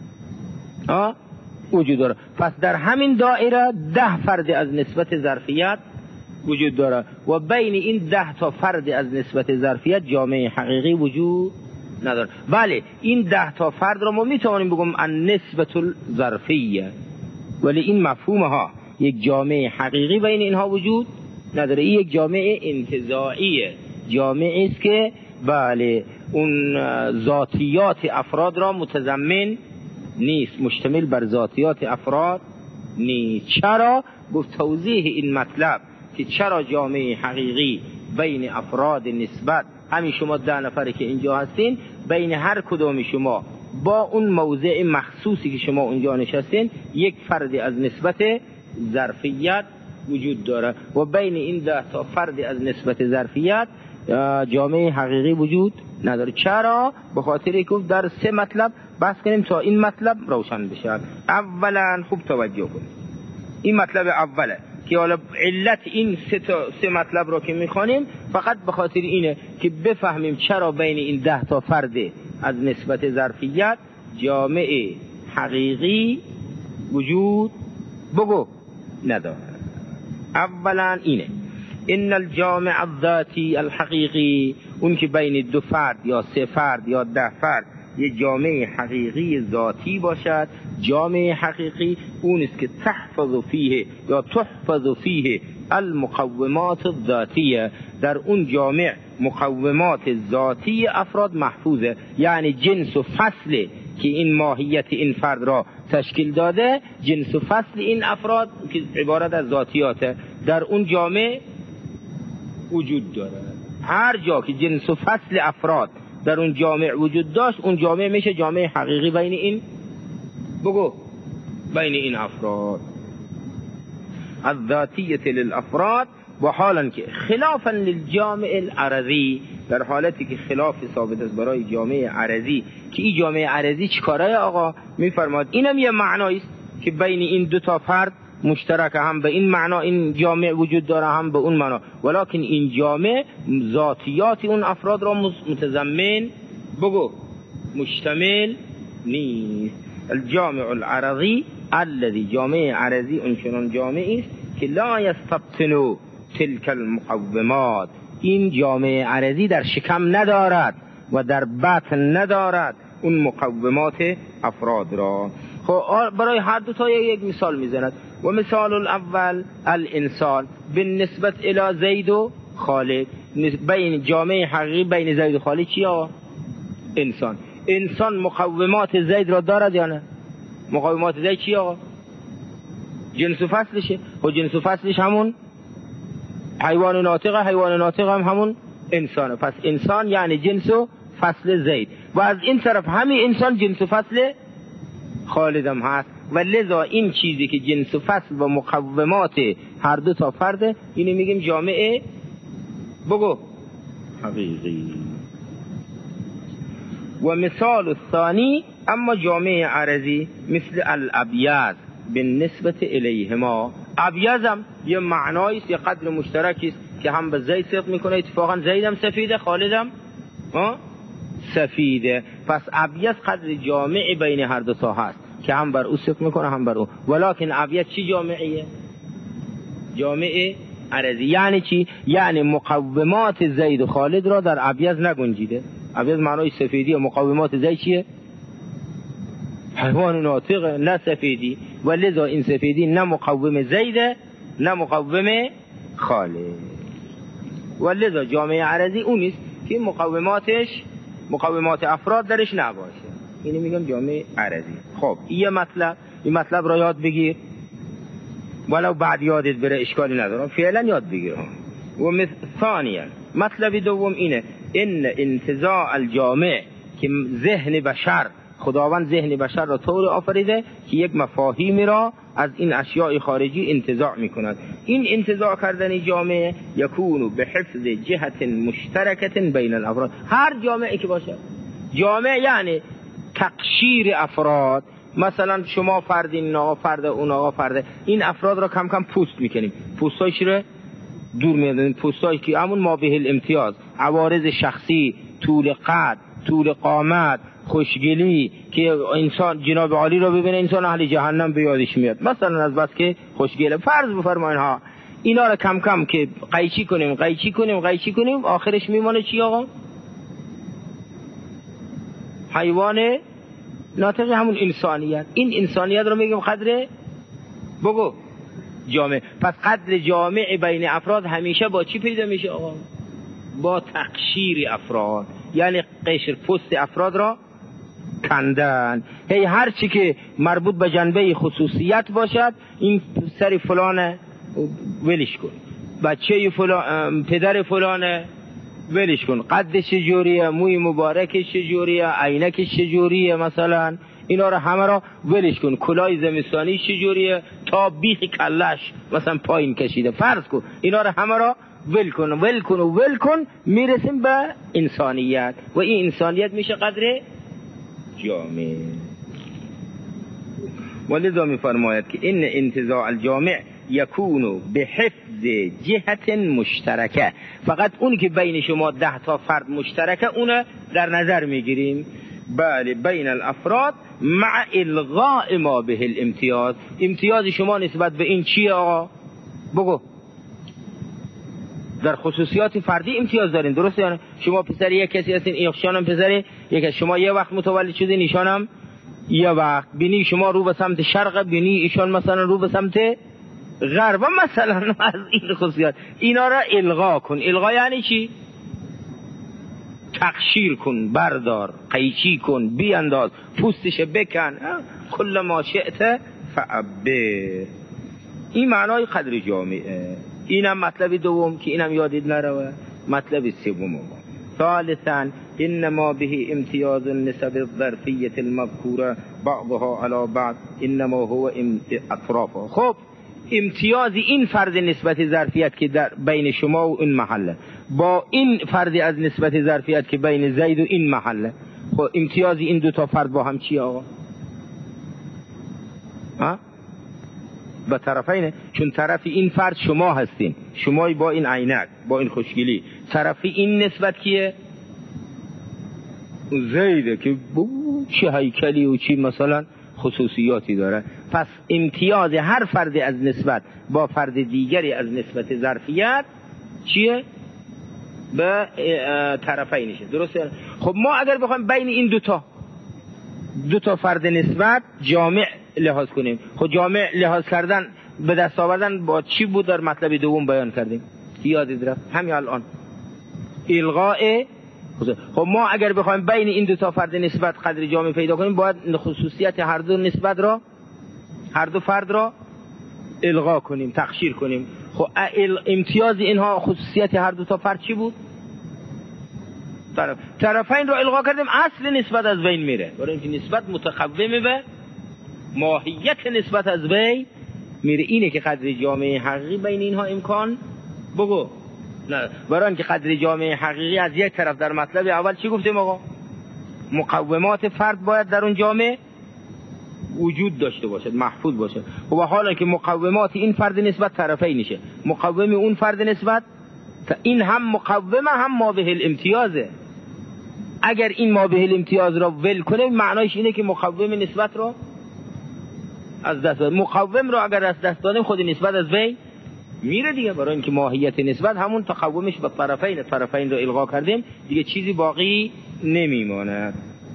ها وجود داره. پس در همین دایره ده فرد از نسبت ظرفیت وجود داره و بین این ده تا فرد از نسبت ظرفیت جامعه حقیقی وجود نداره. بله این ده تا فرد را ما میتوانیم بگم ان نسبت الظرفیه، ولی این مفهوم ها یک جامعه حقیقی بین اینها وجود نداره. این یک جامعه انتزاعیه، جامعه است که بله اون ذاتیات افراد را متضمن نیست، مشتمل بر ذاتیات افراد نیست. چرا؟ گفت توضیح این مطلب که چرا جامعه حقیقی بین افراد نسبت، همین شما ده نفری که اینجا هستین، بین هر کدام شما با اون موضع مخصوصی که شما اونجا نشستین یک فردی از نسبت ظرفیت وجود داره و بین این ده تا فردی از نسبت ظرفیت جامعه حقیقی وجود نداره. چرا؟ به خاطر که در سه مطلب بحث کنیم تا این مطلب روشن بشه. اولا خوب توجه کنید، این مطلب اوله که حالا علت این سه تا سه مطلب رو که میخوانیم فقط به خاطر اینه که بفهمیم چرا بین این ده تا فرد از نسبت ظرفیت جامعه حقیقی وجود بگو نداره. اولا اینه ان الجامع الذاتی الحقیقی، اون که بین دو فرد یا سه فرد یا ده فرد یه جامعه حقیقی ذاتی باشد. جامعه حقیقی اون است که تحفظ فیه یا تحفظ فیه المقومات الذاتیه، در اون جامع مقومات ذاتی افراد محفوظه، یعنی جنس و فصل که این ماهیت این فرد را تشکیل داده، جنس و فصل این افراد که عبارت از ذاتیاته در اون جامع وجود داره. هر جا که جنس و فصل افراد در اون جامع وجود داشت اون جامع میشه جامع حقیقی بین این بگو بین این افراد الذاتیه للافراد، و حالا که خلافا للجامع العرضی، در حالتی که خلاف ثابت است برای جامع عرضی. که این جامع عرضی چیکاره آقا؟ میفرماد اینم یه معنایی است که بین این دو تا فرد مشترک، هم به این معنا این جامع وجود داره هم به اون معنا، ولکن این جامع ذاتیات اون افراد را متضمن بگو مشتمل نیست. الجامع العرضی الذي جامع عرضی اون چنان جامعی است که لا یستبطن تلك المقومات، این جامع عرضی در شکم ندارد و در بطن ندارد اون مقومات افراد را. خب برای هر دو تا یک مثال میزند. و مثال الاول الانسان بالنسبت الی زید و خالد، بین جامعه حقیقی بین زید و خالد چی آقا؟ انسان. انسان مقومات زید را دارد یا نه؟ مقومات زید چی آقا؟ جنس و فصلشه. و جنس و فصلش همون حیوان ناطقه، حیوان ناطق هم همون انسانه. پس انسان یعنی جنس و فصل زید، و از این طرف همین انسان جنس و فصل خالد هم هست. و لذا این چیزی که جنس و فصل و مقومات هر دو تا فرده، اینو میگیم جامعه بگو حقیقی. و مثال الثانی اما جامعه عرضی مثل الابیض بالنسبه الیهما. ابیض هم یه معنایی است، یه قدر مشترکی است که هم به زید صدق میکنه. اتفاقا زید هم سفیده، خالد هم سفیده. پس ابیض قدر جامع بین هر دو تا هست که هم بر او صدق میکنه هم بر او. ولکن ابیض چی جامعیه؟ جامعه عرضی. یعنی چی؟ یعنی مقومات زید و خالد را در ابیض نگنجیده. ابیض معنای سفیدی و مقومات زید چیه؟ حیوان ناطقه، نه سفیدی. و لذا این سفیدی نه مقوم زیده نه مقوم خالد. و لذا جامعه عرضی اونیست که مقوماتش مقومات افراد درش نباشه. اینو میگم جامعه عرضی. خب این مطلب، این مطلب را یاد بگیر، ولو بعد یادت بره اشکالی ندارم، فعلا یاد بگیر. و ثانیا مطلب دوم اینه، ان انتزاع الجامع، که ذهن بشر، خداوند ذهن بشر را طور آفریده که یک مفاهیمی را از این اشیاء خارجی انتزاع میکند. این انتزاع کردن جامعه یکونو به حفظ جهت مشترکت بین الافراد. هر جامعه که باشه، جامعه یعنی تقشیر افراد. مثلا شما فرد، این آقا فرد، اون آقا فرد، این افراد را کم کم پوست میکنیم، پوستایش رو دور میدونیم، پوستایی که همون ما به الامتیاز، عوارض شخصی، طول قد، طول قامت، خوشگلی، که انسان جناب عالی را ببینه انسان اهل جهنم به یادش میاد مثلا از بس که خوشگله. فرض بفرمایین ها، اینا را کم کم که قیچی کنیم قیچی کنیم قیچی کنیم آخرش میمونه چی آقا؟ حیوان ناطق، همون انسانیت. این انسانیت رو میگیم قدر بگو جامع. پس قدر جامع بین افراد همیشه با چی پیدا میشه آقا؟ با تقشیر افراد، یعنی قشر پوست افراد را کندن. هی هر چی که مربوط به جنبه خصوصیت باشد، این سر فلانه ولش کن، بچه فلان، پدر فلانه ولش کن، قدش چجوریه، موی مبارکش چجوریه، عینکش چجوریه، مثلا اینا رو همه را ولش کن، کلاه زمستانی چجوریه، تا بیخ کلش مثلا پایین کشیده، فرض کن اینا رو همه را ول کن ول کن و ول کن، میرسیم به انسانیت. و این انسانیت میشه قدر جامع. ولذا میفرماید که این انتزاع الجامع یکونو به حفظ جهت مشترکه. فقط اون که بین شما ده تا فرد مشترکه اونه در نظر میگیریم. بله بین الافراد مع الغاء ما به الامتیاز. امتیاز شما نسبت به این چیه آقا؟ بگو. در خصوصیات فردی امتیاز دارین، درسته یا نه؟ شما پسر یک کسی هستین، ایشانم پسر یک، شما یه وقت متولد شدین، ایشانم یه وقت. بینی شما رو به سمت شرق، بینی ایشان مثلا رو به سمت غرب مثلا. از این خصوصیات اینا را الغا کن. الغا یعنی چی؟ تقشیر کن، بردار، قیچی کن، بیانداز، پوستش بکن، کل ما شئت فعبه. این معنای قدر جامعه. اینم مطلب دوم که اینم یادید نروه. مطلب سوم ثالثا انما به امتیاز النسب الظرفیه المذکوره بعضها علی بعض انما هو اطرافه. خب امتیاز این فرد نسبت ظرفیت که در بین شما و این محله با این فرد از نسبت ظرفیت که بین زید و این محله، خب امتیاز این دو تا فرد با هم چی آقا؟ ها؟ به طرفینه. چون طرف این فرد شما هستین، شمایی با این عینک، با این خوشگلی، طرفی این نسبت کیه؟ زیده که چه هیکلی و چی مثلا خصوصیاتی داره. پس امتیاز هر فرد از نسبت با فرد دیگری از نسبت ظرفیت چیه؟ به طرفینشه، درسته؟ خب ما اگر بخوایم بین این دوتا دو تا فرد نسبت جامع لحاظ کنیم. خب جامع لحاظ کردن به دست آوردن با چی بود در مطلب دوم بیان کردیم؟ یادت رفت همین الان الغاء. خب ما اگر بخوایم بین این دو تا فرد نسبت قدر جامع پیدا کنیم باید خصوصیت هر دو نسبت را، هر دو فرد را الغا کنیم، تخشیر کنیم. خب امتیاز اینها خصوصیت هر دو تا فرد چی بود؟ طرف طرفین را الغا کردیم، اصل نسبت از بین میره، برای اینکه نسبت متقومه به ماهیت نسبت از بین میره. اینه که قدر جامع حقیقی بین اینها امکان بگو نه، برای اینکه قدر جامع حقیقی از یک طرف در مطلب اول چی گفتیم آقا؟ مقومات فرد باید در اون جامع وجود داشته باشد، محفوظ باشد. و حالا که مقومات این فرد نسبت طرفینشه، مقوم اون فرد نسبت این هم مقومه هم ما به الامتیازه. اگر این ما به الامتیاز را ول کنه معنایش اینه که مقوم نسبت را از دست دادیم. مقوم را اگر از دست دادیم خود نسبت از بین میره دیگه، برای اینکه ماهیت نسبت همون تقومش به طرفین، طرفین را الغا کردیم دیگه چیزی باقی نمیماند.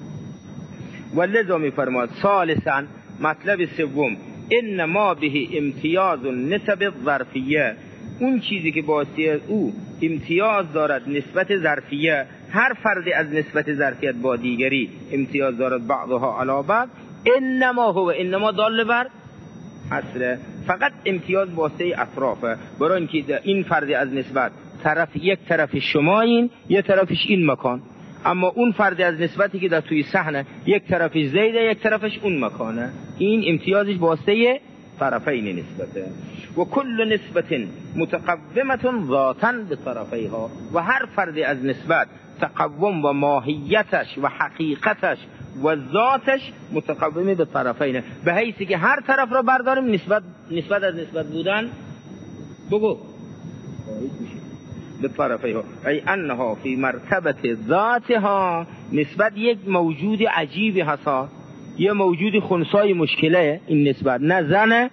ولذا میفرماد ثالثا مطلب سوم انما به امتیاز النسب الظرفیه، اون چیزی که باعثی او امتیاز دارد نسبت ظرفیه، هر فردی از نسبت ظرفیت با دیگری امتیاز دارد بعضها علی بعض، انما هو، انما دال بر حصره، فقط امتیاز واسطه اطرافه. برای اینکه این فردی از نسبت طرف یک طرف شما این یک طرفش این مکان، اما اون فردی از نسبتی که در توی صحنه یک طرفش زیده یک طرفش اون مکانه، این امتیازش واسطه طرفین نسبته. و کل نسبت متقومة ذاتا به طرفیها، و هر فردی از نسبت تقوم و ماهیتش و حقیقتش و ذاتش متقومه به طرفینه، به حیثی که هر طرف را برداریم نسبت نسبت از نسبت بودن بگو به طرفیها، ای انها فی مرتبه ذاتها، نسبت یک موجود عجیبی هست، یه موجود خنثای مشکله این نسبت، نه زنه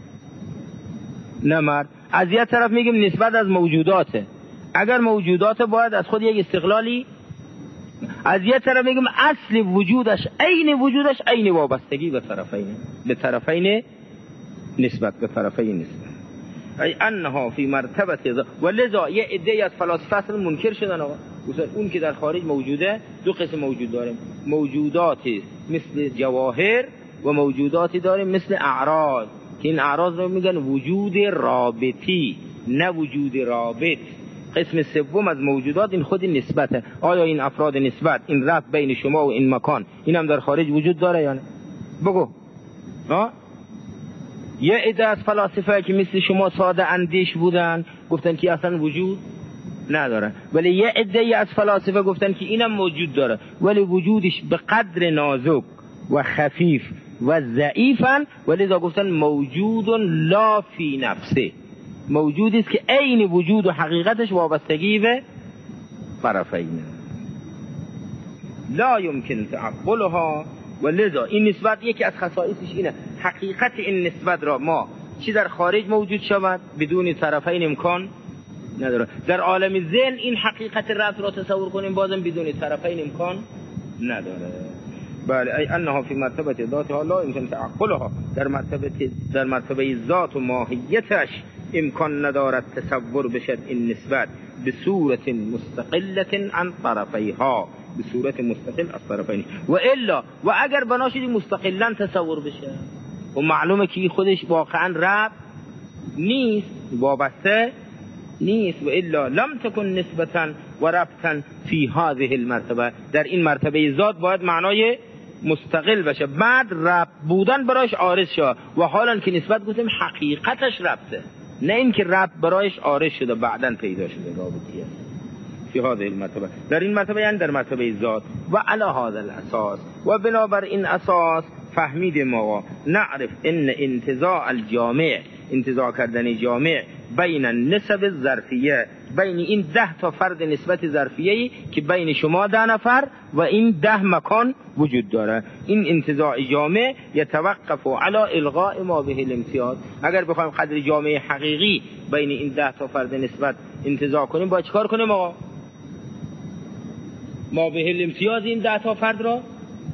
نه مرد. از یک طرف میگیم نسبت از موجوداته، اگر موجودات باید از خود یک استقلالی، از یک طرف میگیم اصل وجودش عین وجودش عین وابستگی به طرفین، به طرفین نسبت، به طرفین نسبت. ای انها فی مرتبه ذات. ولذا یه عده از فلاسفه اصلا منکر شدن آقا، اون که در خارج موجوده، دو قسم موجود داریم، موجوداتی مثل جواهر و موجوداتی داریم مثل اعراض، که این اعراض رو میگن وجود رابطی نه وجود رابط. قسم سوم از موجودات این خود نسبته. آیا این افراد نسبت، این ربط بین شما و این مکان، این هم در خارج وجود داره یا نه؟ بگو. ها؟ یه عده از فلاسفه که مثل شما ساده اندیش بودن گفتن که اصلا وجود نداره، ولی یه عده از فلاسفه گفتن که اینم موجود داره، ولی وجودش به قدر نازک و خفیف و ضعیفن، ولذا گفتن موجود لا فی نفسه، موجودی است که عین وجود و حقیقتش وابستگی به طرفین، لا یمکن تعقلها. ولذا این نسبت یکی از خصائصش اینه، حقیقت این نسبت را ما چی در خارج موجود شود بدون طرفین امکان نداره. در عالم ذهن این حقیقت ربط را تصور کنیم بازم بدون طرفین امکان نداره. بله، ای انها فی مرتبه ذاتها لا یمکن تعقلها، در مرتبه در مرتبه ذات و ماهیتش امکان ندارد تصور بشد این نسبت به صورت مستقلة عن طرفیها، به صورت مستقل از طرفین. و الا و اگر بناشدی مستقلا تصور بشه و معلومه که خودش واقعا ربط نیست، وابسته نیست، و الا لم تکن نسبتا و ربطا فی هذه المرتبه، در این مرتبه ذات باید معنای مستقل بشه، بعد ربط بودن برایش عارض شد، و حالا که نسبت گفتیم حقیقتش ربطه، نه اینکه ربط برایش عارض شده بعداً پیدا شده رابطیه. فی هذه المرتبه، در این مرتبه یعنی در مرتبه ذات. و علی هذا الاساس، و بنابر این اساس فهمید ما نعرف ان انتزاع الجامع، انتزاع کردن جامع بین النسب الظرفیه، بین این ده تا فرد نسبت ظرفیه‌ای که بین شما ده نفر و این ده مکان وجود داره، این انتزاع جامع یتوقف علی الغاء ما به الامتیاز. اگر بخوایم قدر جامع حقیقی بین این ده تا فرد نسبت انتزاع کنیم باید چیکار کنیم آقا؟ ما به الامتیاز این ده تا فرد را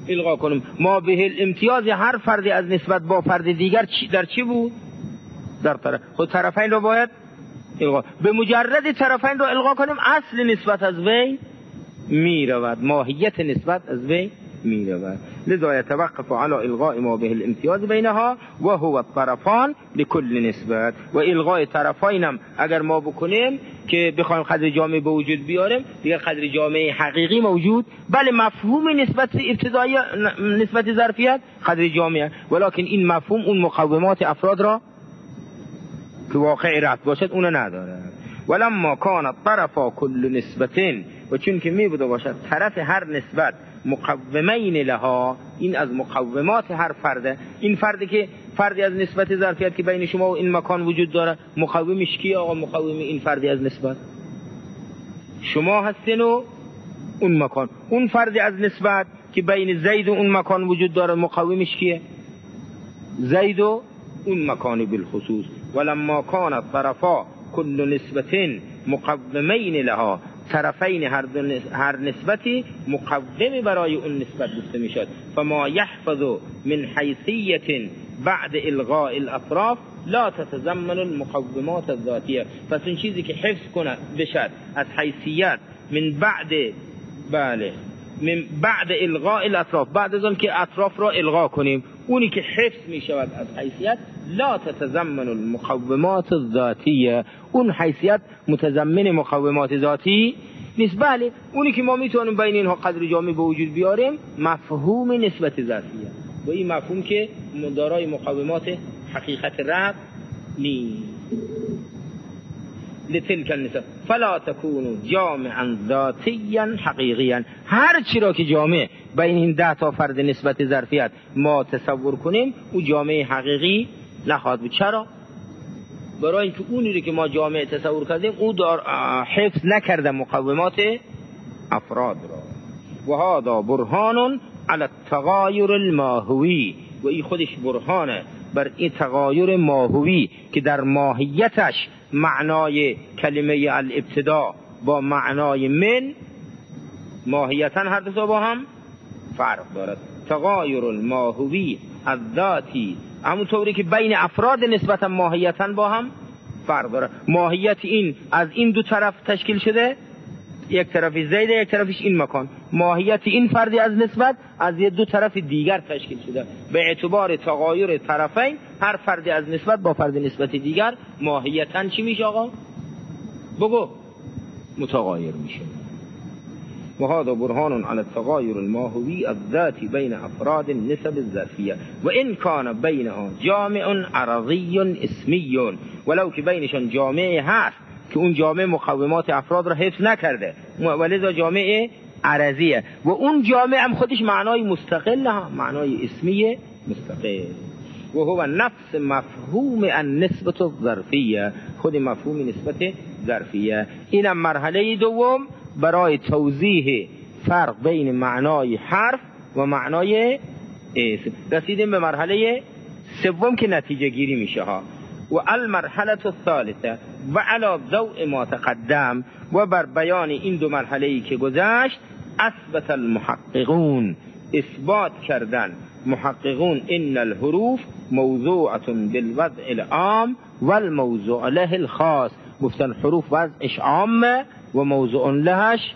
الغا کنیم. ما به الامتیاز هر فردی از نسبت با فرد دیگر در چی بود؟ در طرف. خود طرفین رو باید الغا. به مجرد طرفین رو الغا کنیم اصل نسبت از وی می رود، ماهیت نسبت از وی می رود. لذا يتوقف على الغاء ما به الامتیاز بینها و هو الطرفان لكل نسبت. و الغای طرفین هم اگر ما بکنیم که بخوایم قدر جامع به وجود بیاریم، دیگر قدر جامع حقیقی موجود، بله مفهوم نسبت ابتدایی نسبت ظرفیت قدر جامعه، ولکن این مفهوم اون مقومات افراد را که واقع رفت باشد اون نداره. ولما کان الطرف كل نسبتین، و چون که می بوده باشد طرف هر نسبت مقومین لها، این از مقومات هر فرده، این فردی که فردی از نسبت ظرفیت که بین شما و این مکان وجود داره، مقومش کیه آقا؟ مقوم این فردی از نسبت شما هستین و اون مکان. اون فردی از نسبت که بین زید و اون مکان وجود داره، مقومش کیه؟ زید و اون مکانی بالخصوص. ولما کان الطرفا كل نسبتین مقومین لها، طرفین هر, هر نسبتی مقوم برای اون نسبت گفته میشد. فما یحفظ من حیثیت بعد الغاء الاطراف لا تتضمن المقومات الذاتیه. پس اون چیزی که حفظ کنه بشد از حیثیت من بعد بله من بعد الغاء الاطراف، بعد از اون که اطراف را الغا کنیم، اونی که حفظ می شود از حیثیت لا تتضمن المقومات الذاتیه، اون حیثیت متضمن مقومات ذاتی نیست. بله اونی که ما میتونیم بین اینها قدر جامع به وجود بیاریم مفهوم نسبت ذاتیه، و این مفهوم که دارای مقومات حقیقت رب نیست. لتلك النسب فلا تكون جامعا ذاتيا حقيقيا، هر چی را که جامع بین این ده تا فرد نسبت ظرفیت ما تصور کنیم او جامع حقیقی نخواهد بود. چرا؟ برای اینکه اونی که ما جامع تصور کردیم او دار حفظ نکرده مقومات افراد را. و هذا برهان على التغایر الماهوی، و این خودش برهانه بر این تغایر ماهوی که در ماهیتش معنای کلمه الابتدا با معنای من ماهیتا هر دو با هم فرق دارد. تغایر الماهوی الذاتی، همونطوری که بین افراد نسبتا ماهیتا با هم فرق دارد. ماهیت این از این دو طرف تشکیل شده، یک طرفی زیده یک طرفش این مکان. ماهیت این فردی از نسبت از یک دو طرف دیگر تشکیل شده. به اعتبار تغایر طرفین هر فردی از نسبت با فرد نسبت دیگر ماهیتاً چی میشه آقا؟ بگو متغایر میشه. و هذا برهان على التغایر الماهوی الذاتی بین افراد النسب الظرفیه و ان کان بینها جامع عرضی اسمی، ولو که بینشان جامع هست که اون جامع مقومات افراد را حفظ نکرده، ولذا جامع عرضیه، و اون جامع هم خودش معنای مستقل ها، معنای اسمی مستقل. و هو نفس مفهوم النسبت الظرفیه، خود مفهوم نسبت ظرفیه. اینم مرحله دوم برای توضیح فرق بین معنای حرف و معنای اسم. رسیدیم به مرحله سوم که نتیجه گیری میشه ها. و المرحله الثالثه و علی ضوء ما تقدم، و بر بیان این دو مرحله ای که گذشت، اثبت المحققون، اثبات کردن محققون ان الحروف موضوعه بالوضع العام والموضوع له الخاص. گفتن حروف وضعش عامه و موضوع لهش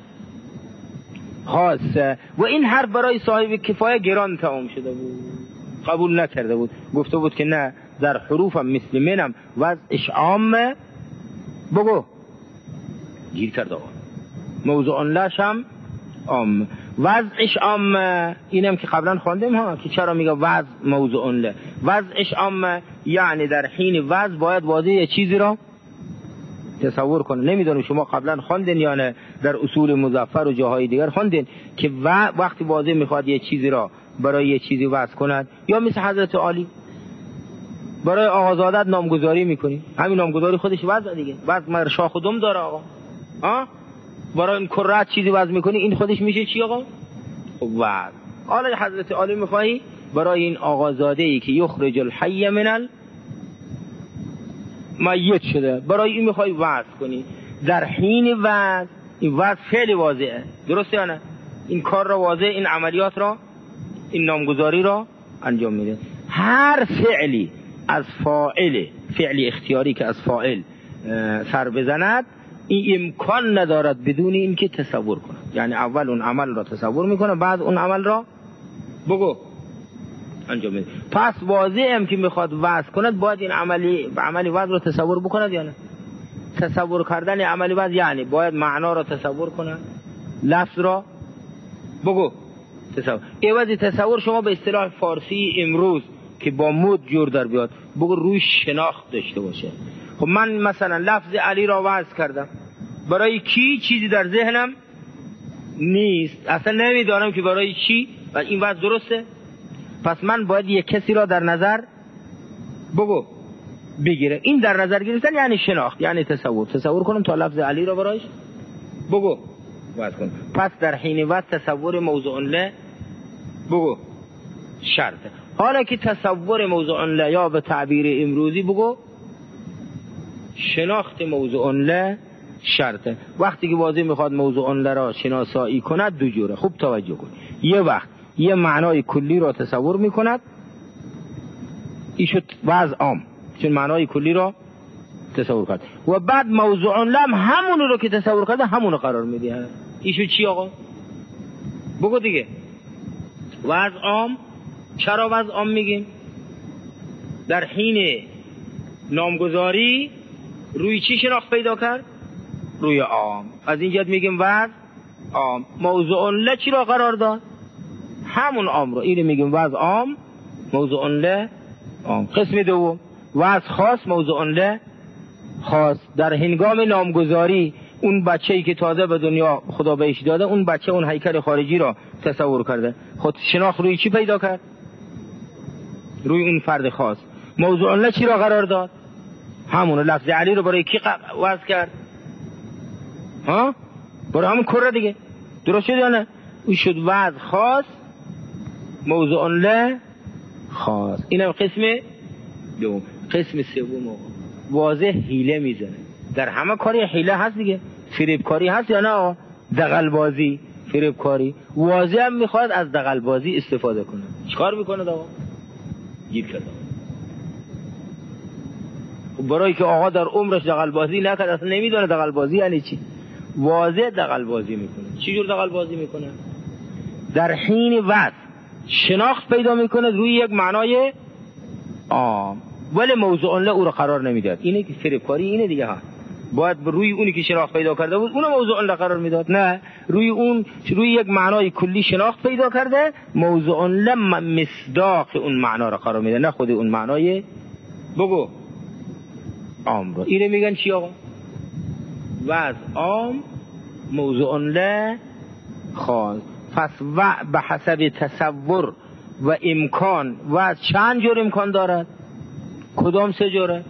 خاصه، و این حرف برای صاحب کفایه گران تمام شده بود، قبول نکرده بود، گفته بود که نه در حروف هم مثل منم وضعش عامه. بگو گیر کرده آقا، موضوع لهش هم عامه، وضعش عامه. اینم که قبلا خواندیم ها که چرا میگه وضع موضوع له. وضعش عامه یعنی در حین وضع باید واضح یه چیزی را تصور کنه. نمیدونم شما قبلا خواندین یا نه، در اصول مظفر و جاهای دیگر خواندین که وقتی واضح میخواد یه چیزی را برای یه چیزی وضع کند، یا مثل حضرت علی برای آقازادت نامگذاری میکنی، همین نامگذاری خودش وضع دیگه، وضع مر شاخ و دم داره آقا. ها برای این کرات چیزی وضع میکنی، این خودش میشه چی آقا؟ وضع. حالا حضرت علی میخوایی برای این آقازاده ای که یخرج الحی من المیت شده، برای این میخوای وضع کنی، در حین وضع این وضع خیلی واضحه، درسته یا نه؟ این کار را واضح، این عملیات را این نامگذاری را انجام میده. هر فعلی از فاعل، فعلی اختیاری که از فاعل سر بزند، این امکان ندارد بدون این که تصور کنه. یعنی اول اون عمل را تصور میکنه، بعد اون عمل را بگو انجام میده. پس واضح هم که میخواد وضع کند باید این عملی عملی وضع را تصور بکند یا نه؟ تصور کردن عملی وضع یعنی باید معنا را تصور کنه، لفظ را بگو تصور. عوض تصور شما به اصطلاح فارسی امروز که با مد جور در بیاد بگو روی شناخت داشته باشه. خب من مثلا لفظ علی را وضع کردم، برای کی چیزی در ذهنم نیست، اصلا نمیدانم که برای چی، و این وضع درسته. پس من باید یک کسی را در نظر بگو بگیره. این در نظر گرفتن یعنی شناخت، یعنی تصور. تصور کنم تا لفظ علی را برایش بگو وضع کنم. پس در حین وضع تصور موضوع له بگو شرطه. حالا که تصور موضوع له یا به تعبیر امروزی بگو شناخت موضوع له شرطه. وقتی که واضح میخواد موضوع له را شناسایی کند دو جوره. خوب توجه کن. یه وقت یه معنای کلی را تصور میکند، این شد وضع عام، چون معنای کلی را تصور کرد، و بعد موضوع له همون رو که تصور کرده همون رو قرار میده. این شد چی آقا؟ بگو دیگه. وضع عام. چرا وضع عام میگیم؟ در حین نامگذاری روی چی شناخت پیدا کرد؟ روی عام. از این جهت میگیم وضع عام. موضوع له چی را قرار داد؟ همون عام رو. اینو میگیم وضع عام، موضوع له عام. قسم دوم وضع خاص، موضوع له خاص. در هنگام نامگذاری اون بچه‌ای که تازه به دنیا خدا بهش داده، اون بچه اون هیکل خارجی را تصور کرده، خود شناخت روی چی پیدا کرد؟ روی اون فرد خاص. موضوع له چی را قرار داد؟ همون. لفظ علی رو برای کی وضع کرد؟ ها؟ برای همون کره دیگه. درست شد یا نه؟ این شد وضع خاص، موضوع له خاص. اینم قسم دوم. قسم سوم واضح حیله میزنه. در همه کاری حیله هست دیگه. فریب کاری هست یا نه؟ دغل بازی، فریب کاری. واضح هم میخواد از دغل بازی استفاده کنه. چیکار میکنه آقا؟ گیر کرد. خب برای که آقا در عمرش دغل بازی نکرد، اصلا نمیدونه دغل بازی یعنی چی. واضح دغل بازی میکنه. چی جور دغل بازی میکنه؟ در حین وضع شناخت پیدا میکنه روی یک معنای عام، ولی موضوع له او را قرار نمیداد. اینه که فریبکاری اینه دیگه ها. باید روی اونی که شناخت پیدا کرده بود اون موضوع له قرار میداد. نه، روی اون روی یک معنای کلی شناخت پیدا کرده، موضوع له مصداق اون معنا را قرار میده، نه خود اون معنای بگو عام را. اینه میگن چی آقا؟ وضع عام، موضوع له خاص. پس و به حسب تصور و امکان و چند جور امکان دارد؟ کدام سه جوره؟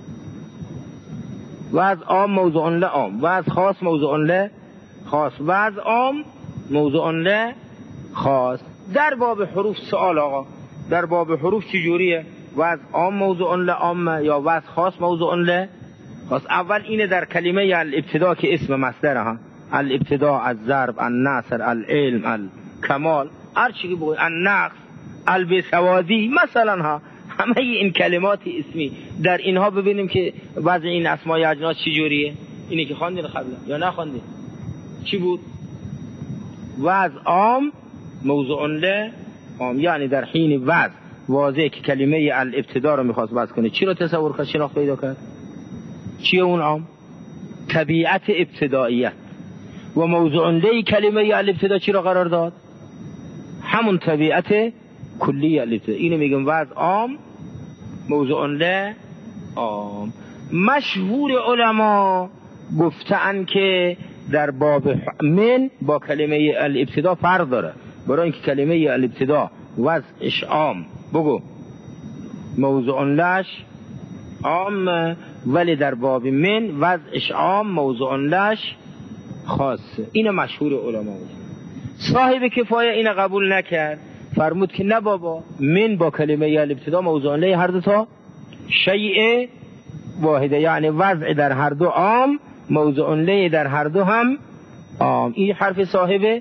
وضع عام، موضوع له عام. وضع خاص، موضوع له خاص. وضع عام، موضوع له خاص. در باب حروف سوال آقا، در باب حروف چی جوریه؟ وضع عام موضوع له عام یا وضع خاص موضوع له خاص؟ اول اینه در کلمه الابتدا که اسم مصدر ها، الابتدا، الضرب، النصر، العلم، الکمال، هر چی که بگوید، النقص، البسوادی مثلا ها، همه این کلمات اسمی در اینها ببینیم که وضع این اسمای اجناس چی جوریه. اینی که خواندین قبلا یا نخواندین؟ چی بود؟ وضع عام، موضوع له عام. یعنی در حین وضع واضح که کلمه الابتدا رو میخواست وضع کنه، چی رو تصور کرد، شناخت پیدا کرد؟ چیه اون عام؟ طبیعت ابتداییت. و موضوع له کلمه الابتدا چی رو قرار داد؟ همون طبیعت کلی الابتدا. اینو میگم وضع عام، موضوع له عام. مشهور علما گفتن که در باب من با کلمه الابتدا فرق داره، برای اینکه کلمه الابتدا وضعش عام بگو موضوع لهش عام، ولی در باب من وضعش عام موضوع لهش خاصه. این مشهور علما بود. صاحب کفایه این قبول نکرد، فرمود که نه بابا، من با کلمه الابتدا موضوع له هر دو تا شیء واحده، یعنی وضع در هر دو عام، موضوع له در هر دو هم عام. این حرف صاحب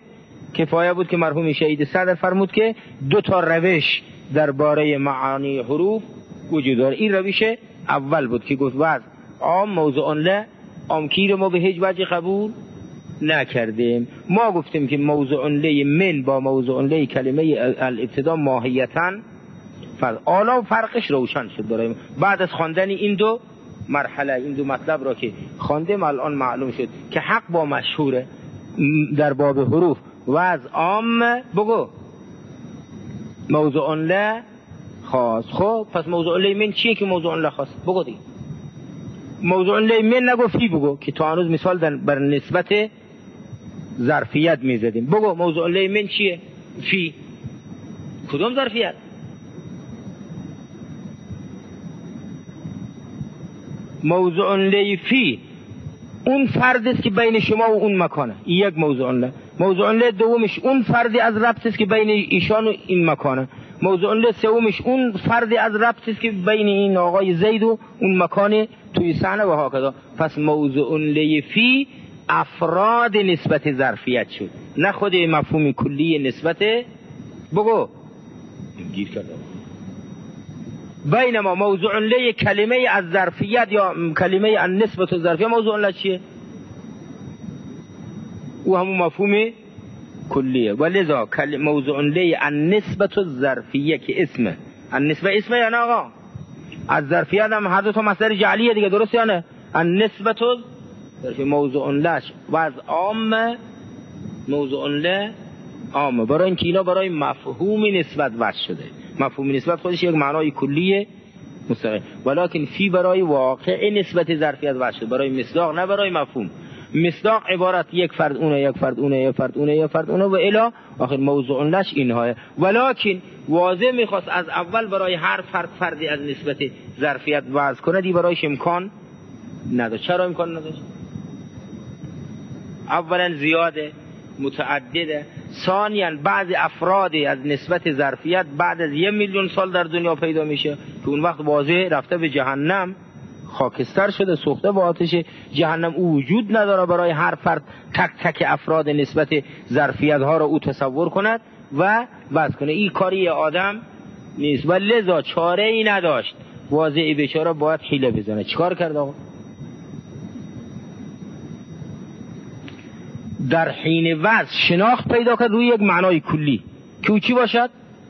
کفایه بود که مرحوم شهید صدر فرمود که دو تا روش درباره معانی حروف وجود داره. این روش اول بود که گفت وضع عام موضوع له، عام کی رو ما به هیچ وجه قبول نکردیم. ما گفتیم که موضوع له من با موضوع له کلمه الابتدا ماهیتاً فرق، حالا فرقش روشن شد برای بعد از خواندن این دو مرحله، این دو مطلب را که خواندیم الان معلوم شد که حق با مشهوره در باب حروف وضع عام بگو موضوع له خاص. خب پس موضوع له من چیه که موضوع له خاص؟ بگو دیگه. موضوع له من نگفتی بگو که تا هنوز مثال بر نسبت ظرفیت میزدیم. بگو موضوع له من چیه؟ فی کدوم ظرفیت؟ موضوع له فی اون فرد است که بین شما و اون مکانه، یک موضوع له. موضوع له دومش اون فردی از ربط است که بین ایشان و این مکانه. موضوع له سومش اون فردی از ربط است که بین این آقای زید و اون مکان توی صحنه و هاکذا. پس موضوع له فی افراد نسبت ظرفیت شد، نه خود مفهوم کلی نسبت. بگو گیر کرده. بینما موضوع له کلمه از ظرفیت یا کلمه النسبت و ظرفیت، موضوع له چیه؟ او همون مفهوم کلیه. ولذا موضوع له النسبت و ظرفیه که اسمه، النسبه اسمه یا نه آقا؟ از ظرفیت هم هر دو تا مصدر جعلیه دیگه، درست یا نه؟ النسبت و ظرفیه. موضوع له و از عام موضوع له عام برای اینکه اینا برای مفهوم نسبت وضع شده. مفهوم نسبت خودش یک معنای کلیه مستقل، ولکن فی برای واقع نسبت ظرفیت وضع شده، برای مصداق نه برای مفهوم. مصداق عبارت یک فرد اونه، یک فرد اونه، یک فرد اونه، یک فرد اونه و الی آخر. موضوع لش اینها، ولکن واضح میخواست از اول برای هر فرد فردی از نسبت ظرفیت وضع کنه، دی برایش امکان نداشت. چرا امکان نداشت؟ اولا زیاده، متعدده، ثانیاً بعض افراد از نسبت ظرفیت بعد از یه میلیون سال در دنیا پیدا میشه که اون وقت واضح رفته به جهنم، خاکستر شده، سوخته با آتش جهنم. او وجود نداره برای هر فرد تک تک افراد نسبت ظرفیت ها را او تصور کند و وضع کنه. این کاری آدم نیست و لذا چاره ای نداشت، واضح بیچاره باید حیله بزنه. چیکار کرد آقا؟ در حین وضع شناخت پیدا کرد روی یک معنای کلی که او چی باشد؟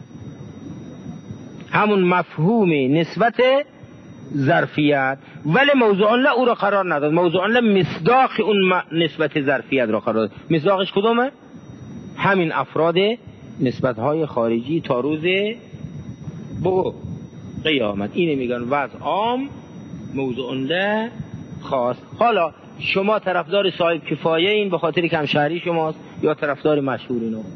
همون مفهوم نسبت ظرفیت، ولی موضوع له او را قرار نداد. موضوع له مصداق اون نسبت ظرفیت را قرار داد. مصداقش کدومه؟ همین افراد نسبت های خارجی تا روز بگو قیامت. اینه میگن وضع عام موضوع له خاص. حالا شما طرفدار صاحب کفایه این به خاطر کم شهری شماست یا طرفدار مشهور اینو؟